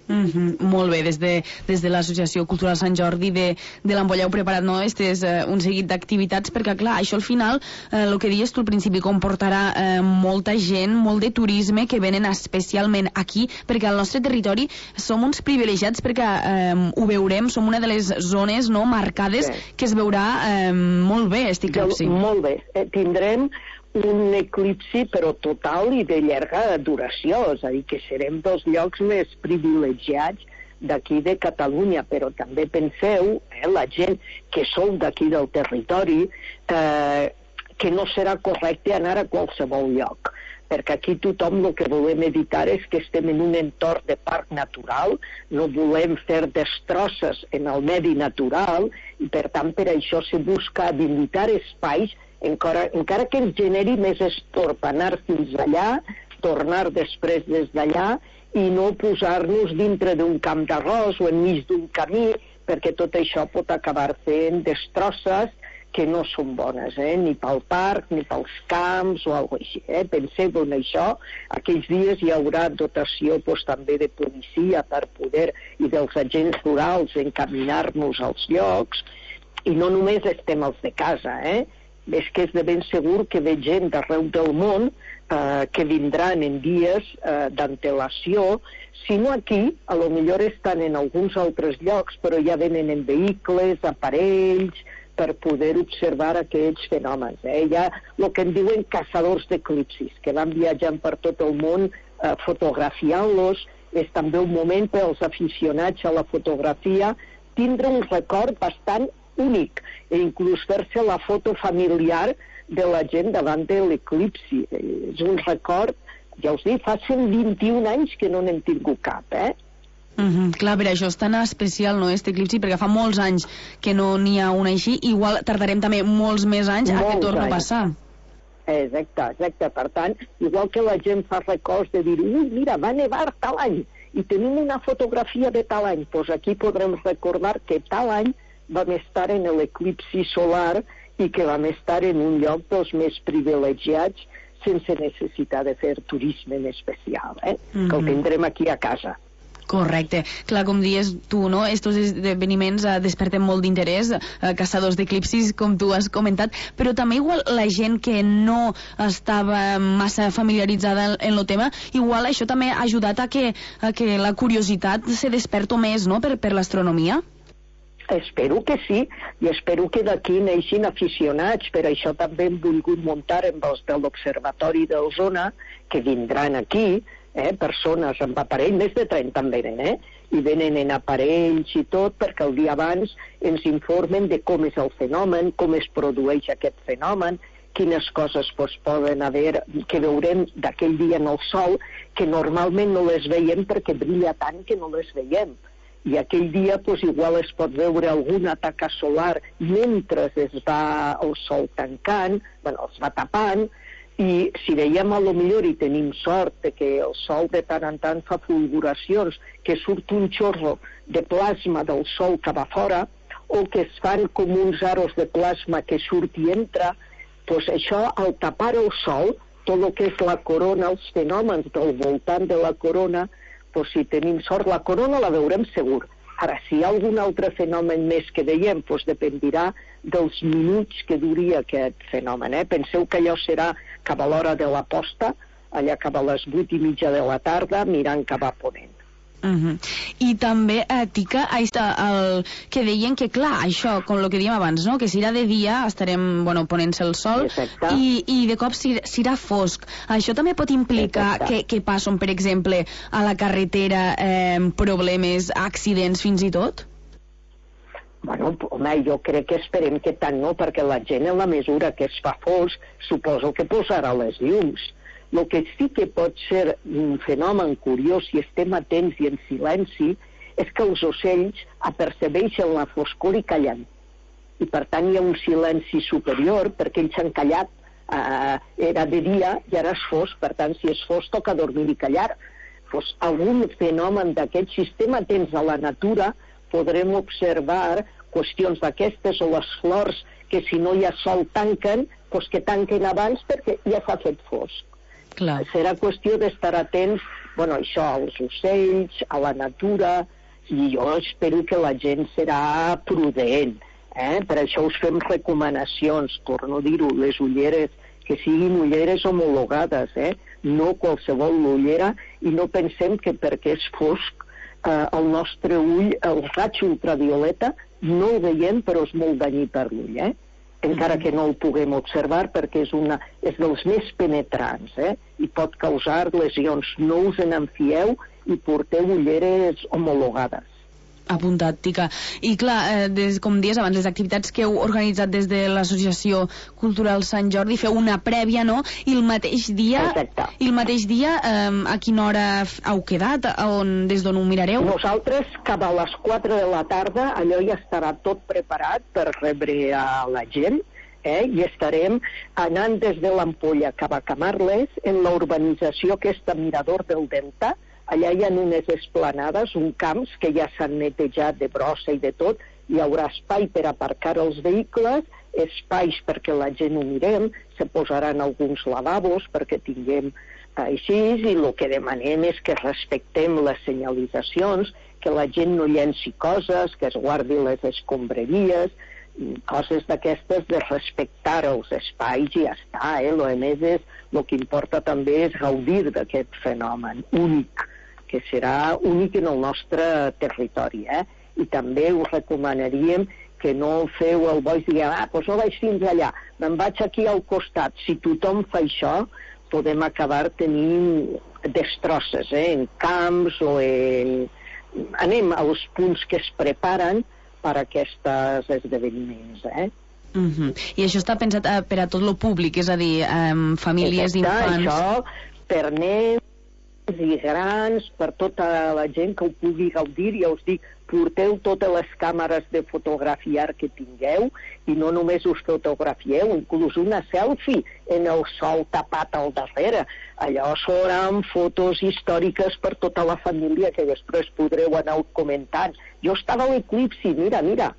Mm-hmm. Molt bé, des de, des de l'Associació Cultural Sant Jordi de, de l'Ampolla heu preparat, no?, estes, eh, un seguit d'activitats, perquè clar, això al final, eh, el que dius tu al principi, comportarà eh, molta gent, molt de turisme que venen especialment aquí, perquè al nostre territori som uns privilegiats perquè eh, ho veurem, som una de les zones, no, marcades, sí, que es veurà eh, molt bé este eclipsi.
Molt bé, eh, tindrem un eclipsi però total i de llarga duració, és a dir, que serem dels llocs més privilegiats d'aquí de Catalunya, però també penseu, eh, la gent que sou d'aquí del territori, eh, que no serà correcte anar a qualsevol lloc, perquè aquí tothom el que volem evitar és que estem en un entorn de parc natural, no volem fer destrosses en el medi natural, i per tant per això se busca habilitar espais Encara, encara que ens generi més estorb anar fins allà, tornar després des d'allà i no posar-nos dintre d'un camp d'arròs o enmig d'un camí, perquè tot això pot acabar fent destrosses que no són bones, eh? Ni pel parc, ni pels camps o alguna cosa així. Eh? Penseu en això, aquells dies hi haurà dotació pues, també de policia per poder, i dels agents rurals, encaminar-nos als llocs, i no només estem els de casa, eh? És que és de ben segur que ve gent d'arreu del món eh, que vindran en dies eh, d'antelació, si no aquí, a lo millor estan en alguns altres llocs, però ja venen en vehicles, aparells, per poder observar aquests fenòmens. Eh? Hi ha el que en diuen caçadors d'eclipsis, que van viatjant per tot el món eh, fotografiant-los. És també un moment per als aficionats a la fotografia tindre un record bastant únic, e inclús fer-se la foto familiar de la gent davant de l'eclipsi. És un record, ja us dic, fa cent vint-i-un anys que no n'hem tingut cap, eh?
Mm-hmm. Clar, per això és tan especial, no, este eclipsi, perquè fa molts anys que no n'hi ha un així, igual tardarem també molts més anys a que torni a passar.
Exacte, exacte. Per tant, igual que la gent fa records de dir, ui, mira, va nevar tal any, i tenim una fotografia de tal any, doncs aquí podrem recordar que tal any vam estar en l'eclipsi solar i que vam estar en un lloc dels més privilegiats sense necessitat de fer turisme en especial, eh? Mm-hmm. Que el tindrem aquí a casa.
Correcte. Clar, com dius tu, no? Estos esdeveniments eh, desperten molt d'interès, eh, caçadors d'eclipsis, com tu has comentat, però també igual la gent que no estava massa familiaritzada en el tema, igual això també ha ajudat a que, a que la curiositat se desperto més, no?, per, per l'astronomia.
Espero que sí, i espero que d'aquí neixin aficionats. Per això també hem volgut muntar amb els de l'Observatori del Zona, que vindran aquí, eh, persones amb aparell, més de trenta en venen, eh? I venen en aparells i tot, perquè el dia abans ens informen de com és el fenomen, com es produeix aquest fenomen, quines coses pues, poden haver, que veurem d'aquell dia en el sol, que normalment no les veiem perquè brilla tant que no les veiem. I aquell dia pues, igual es pot veure alguna taca solar mentre es va el sol tancant, bueno, es va tapant, i si veiem a lo millor i tenim sort de que el sol de tant en tant fa fulguracions, que surt un xorro de plasma del sol cap a fora, o que es fan com uns aros de plasma que surt i entra, pues això, al tapar el sol, tot el que és la corona, els fenòmens del voltant de la corona, pues si tenim sort, la corona la veurem segur. Ara, si hi ha algun altre fenomen més que veiem, pues dependirà dels minuts que duri aquest fenomen. Eh? Penseu que allò serà cap a l'hora de la posta, allà cap a les vuit i mitja de la tarda, mirant cap a ponent.
Uh-huh. I també, eh, Tica, està el que deien que, clar, això, com el que dèiem abans, no?, que si era de dia estarem, bueno, ponent-se el sol i, i de cop si, si era fosc. Això també pot implicar que, que passen, per exemple, a la carretera eh, problemes, accidents, fins i tot?
Bueno, home, jo crec que esperem que tant no, perquè la gent, en la mesura que es fa fosc, suposo que posarà les llums. El que sí que pot ser un fenomen curiós, si estem atents i en silenci, és que els ocells apercebeixen la foscor i callen. I per tant hi ha un silenci superior, perquè ells han callat. Eh, era de dia i ara és fosc, per tant, si és fosc toca dormir i callar. Pues, algun fenomen d'aquest, si estem atents a la natura, podrem observar qüestions d'aquestes, o les flors que si no hi ha sol tanquen, pues que tanquen abans perquè ja s'ha fet fosc.
Clar.
Serà qüestió d'estar atents bueno, això, als ocells, a la natura, i jo espero que la gent serà prudent. Eh? Per això us fem recomanacions, torno a dir-ho, les ulleres, que siguin ulleres homologades, eh? No qualsevol ullera, i no pensem que perquè és fosc eh, el nostre ull, el raig ultravioleta, no el veiem però és molt danyí per l'ull, eh? Encara que no el puguem observar perquè és, una, és dels més penetrants, eh? I pot causar lesions. No us en enfieu i porteu ulleres homologades.
Apuntat, Tica. I clar, eh, des, com dies abans, les activitats que heu organitzat des de l'Associació Cultural Sant Jordi, feu una prèvia, no? I el mateix dia,
Exacte.
I el mateix dia eh, a quina hora heu quedat? On, des d'on ho mirareu?
Nosaltres, cap a les quatre de la tarda, allò ja estarà tot preparat per rebre a la gent, eh? I estarem anant des de l'Ampolla cap a Camarles, en la urbanització aquesta Mirador del Delta. Allà hi ha unes esplanades, un camps que ja s'han netejat de brossa i de tot, hi haurà espai per aparcar els vehicles, espais perquè la gent ho mirem, se posaran alguns lavabos perquè tinguem així, i el que demanem és que respectem les senyalitzacions, que la gent no llenci coses, que es guardi les escombraries, coses d'aquestes de respectar els espais i ja està, eh? Lo més és, el que importa també és gaudir d'aquest fenomen únic, que serà únic en el nostre territori, eh? I també us recomanaríem que no feu el bo i digueu, ah, doncs no vaig fins allà, me'n vaig aquí al costat. Si tothom fa això, podem acabar tenint destrosses, eh? En camps o en... Anem als punts que es preparen per a aquests esdeveniments, eh?
Uh-huh. I això està pensat eh, per a tot lo públic, és a dir, eh, famílies,
Exacte,
infants...
Això per nens i grans, per tota la gent que ho pugui gaudir. Ja us dic, porteu totes les càmeres de fotografiar que tingueu, i no només us fotografieu, inclús una selfie en el sol tapat al darrere. Allò seran fotos històriques per tota la família que després podreu anar comentant. Jo estava a l'eclipsi, mira, mira.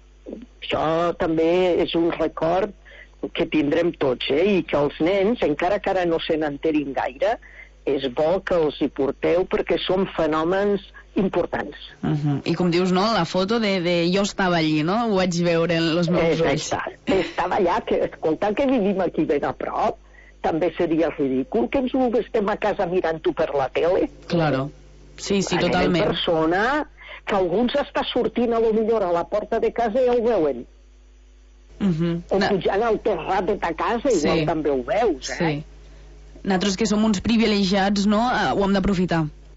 Això també és un record que tindrem tots, eh? I que els nens, encara que ara no se n'enterin gaire, és bo que els hi porteu perquè són fenòmens importants.
Uh-huh. I com dius, no?, la foto de, de jo estava allí, no? Ho vaig veure en els meus ulls.
Exacte. Estava allà, que, escolta, que vivim aquí ben a prop, també seria ridícul que ens ho estem a casa mirant-ho per la tele.
Claro. Sí, sí,
Anem
totalment.
En persona, que alguns està sortint a lo millor a la porta de casa i ja ho veuen.
Uh-huh.
O pujant al terrat de ta casa,
Sí.
igual també ho veus, eh?
Sí. Nosaltres que som uns privilegiats, no?, eh, ho hem d'aprofitar.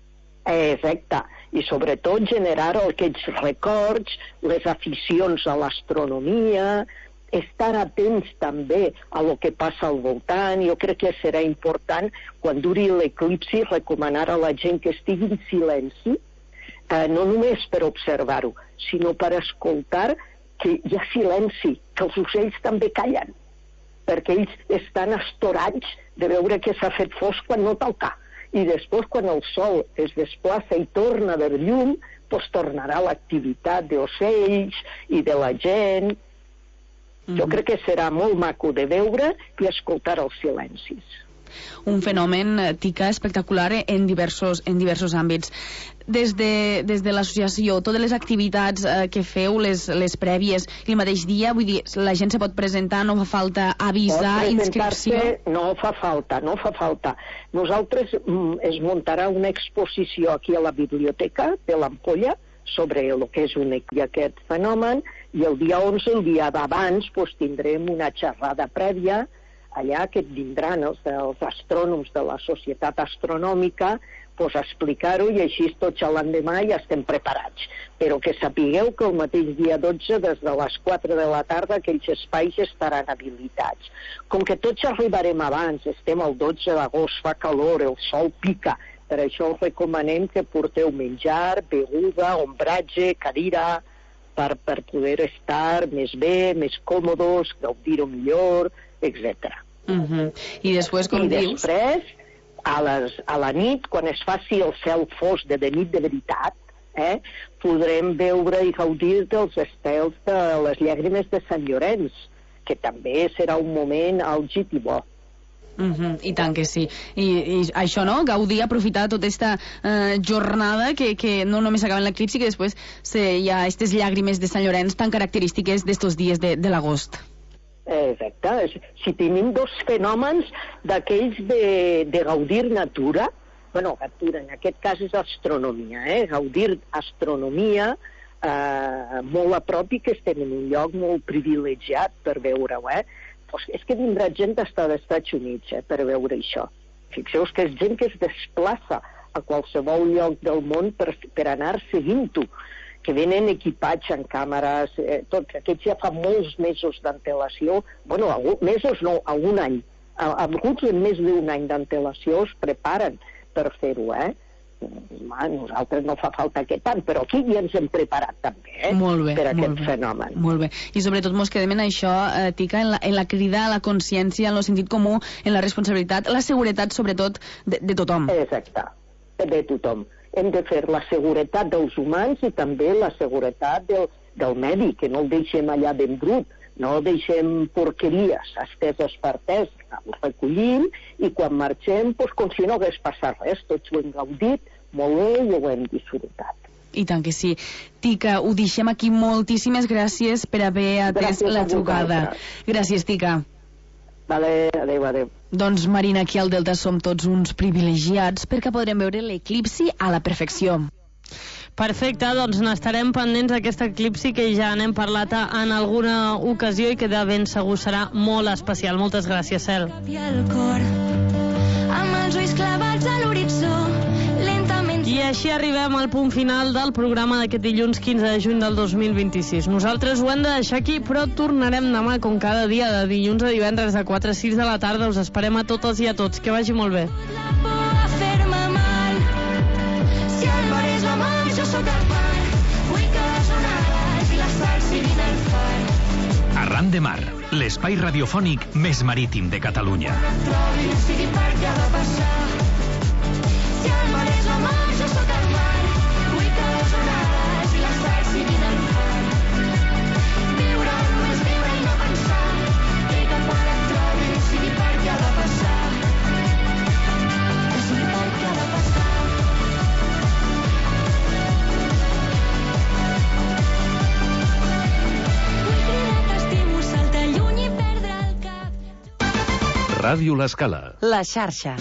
Exacte. I sobretot generar aquests records, les aficions a l'astronomia, estar atents també a lo que passa al voltant. Jo crec que serà important, quan duri l'eclipsi, recomanar a la gent que estigui en silenci, eh, no només per observar-ho, sinó per escoltar que hi ha silenci, que els ocells també callen, perquè ells estan estorats de veure que s'ha fet fosc quan no toca. I després, quan el sol es desplaça i torna a haver llum, doncs tornarà l'activitat d'ocells i de la gent. Mm-hmm. Jo crec que serà molt maco de veure i escoltar els silencis.
Un fenomen, Tica, espectacular en diversos, en diversos àmbits. Des de, des de l'associació, totes les activitats eh, que feu, les, les prèvies, el mateix dia, vull dir, la gent se pot presentar, no fa falta avisar, inscripció...
No fa falta, no fa falta. Nosaltres mm, es muntarà una exposició aquí a la biblioteca de l'Ampolla sobre el que és un, aquest fenomen, i el dia onze, el dia d'abans, pues, tindrem una xerrada prèvia allà que vindran els, els astrònoms de la Societat Astronòmica, pues, a explicar-ho, i així tots l'endemà ja estem preparats. Però que sapigueu que el mateix dia dotze, des de les quatre de la tarda, aquells espais estaran habilitats. Com que tots arribarem abans, estem el dotze d'agost, fa calor, el sol pica, per això us recomanem que porteu menjar, beguda, ombratge, cadira, per, per poder estar més bé, més còmodes, gaudir-ho millor, etcètera.
Uh-huh. I després, com
I
dius...
després, a, les, a la nit, quan es faci el cel fosc de, de nit de veritat, eh, podrem veure i gaudir dels estels de les llàgrimes de Sant Llorenç, que també serà un moment àlgid i bo.
Uh-huh, I tant que sí. I, i això, no? Gaudir, aprofitar tota aquesta eh, jornada que, que no només acaba en l'eclipsi, que després se, hi ha aquestes llàgrimes de Sant Llorenç tan característiques d'estos dies de, de l'agost.
Exacte. Si tenim dos fenòmens d'aquells de, de gaudir natura, bueno, natura, en aquest cas és astronomia, eh? Gaudir astronomia eh, molt a prop i que estem en un lloc molt privilegiat per veure-ho, eh? Pues és que vindrà gent d'estar dels Estats Units eh, per veure això. Fixeu-vos que és gent que es desplaça a qualsevol lloc del món per, per anar seguint-ho, que venen equipats en càmeres, eh, tot, aquests ja fa molts mesos d'antelació, bueno, algun, mesos no, algun any, alguns amb més d'un any d'antelació es preparen per fer-ho, eh? A nosaltres no fa falta aquest tant, però aquí ja ens hem preparat també, eh?
Molt bé,
per aquest
molt bé,
fenomen.
Molt bé. I sobretot mos quedem en això, eh, Tica, en la, en la crida a la consciència, en el sentit comú, en la responsabilitat, la seguretat, sobretot, de, de tothom.
Exacte, de tothom. Hem de fer la seguretat dels humans i també la seguretat del, del medi, que no el deixem allà ben brut, no deixem porqueries esteses per terra, ho recollim i quan marxem, doncs, com si no hagués passat res, tots ho hem gaudit molt bé i ho hem disfrutat.
I tant que sí. Tica, ho deixem aquí. Moltíssimes gràcies per haver atès
Gràcies
la
a
trucada.
vosaltres.
Gràcies, Tica.
Vale, adéu, adéu.
Doncs, Marina, aquí al Delta som tots uns privilegiats perquè podrem veure l'eclipsi a la perfecció.
Perfecte, doncs n'estarem pendents d'aquest eclipsi que ja n'hem parlat en alguna ocasió i que de ben segur serà molt especial. Moltes gràcies, Cel.
El cor, amb els ulls clavats a l'horitzó, lentament...
I així arribem al punt final del programa d'aquest dilluns quinze de juny del dos mil vint-i-sis. Nosaltres ho hem de deixar aquí, però tornarem demà, com cada dia, de dilluns a divendres, de quatre a sis de la tarda. Us esperem a totes i a tots. Que vagi molt bé.
La por a fer-me mal. Si el mar és la mar, jo sóc el mar. Vull que les onades i les sals siguin el far.
Arran de mar, l'espai radiofònic més marítim de Catalunya.
Trobi, sigui per què ha de passar. Si el mar és la mar, jo sóc el mar. Vull que les onades i les sals siguin el far. Viure, només viure i no pensar. I que quan et trobi, sigui per què ha de passar. Que sigui per què ha de passar. Vull cridar t'estimo, saltar lluny i perdre el cap.
Ràdio L'Escala.
La xarxa.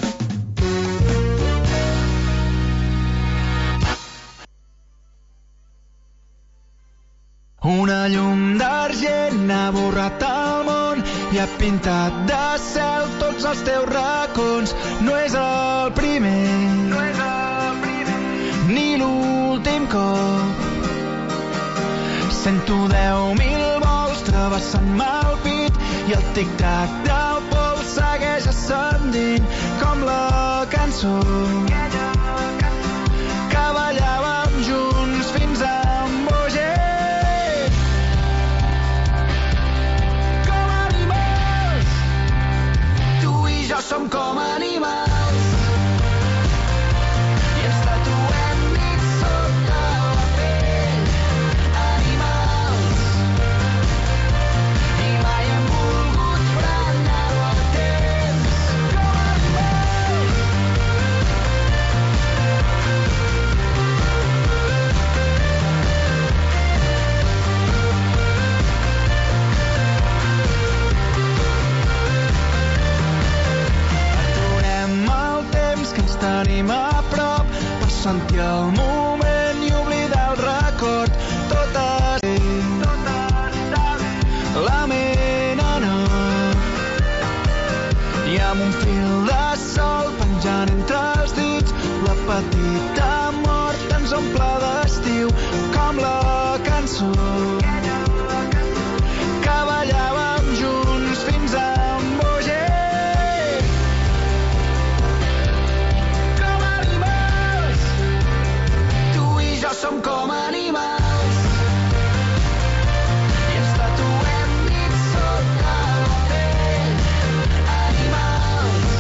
Una llum d'argent ha borrat el món i ha pintat de cel tots els teus racons. No és el primer, no és el primer, ni l'últim cop. Sento deu mil vols travessant-me el pit i el tic-tac del pols segueix ascendint com la cançó que ballàvem junts fins a embogir. Som com animals i ens tatuem nit sota la pell. Animals i mai hem volgut frenar-ho al temps. Com animals. Que ens tenim a prop per sentir el moment i oblidar el record. Tot està bé, la ment anar i amb un fil de sol penjant entre els dits la petita mort ens omple d'estiu com la cançó que ballàvem junts fins a embogir. Som com animals i ens tatuem nit sota la pell. Animals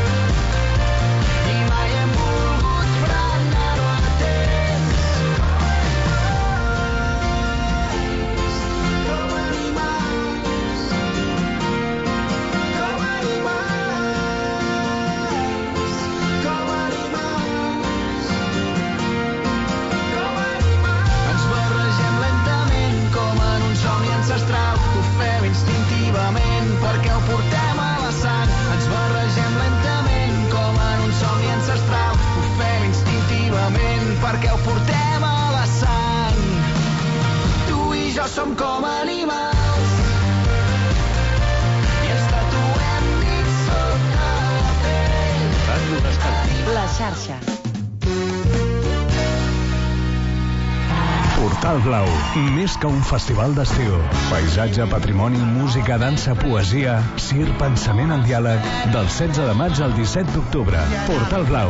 i mai hem volgut frenar-ho a temps.
La xarxa.
Portal Blau, més que un festival d'estiu. Paisatge, patrimoni, música, dansa, poesia, circ, pensament en diàleg, del setze de maig al disset d'octubre. Portal Blau.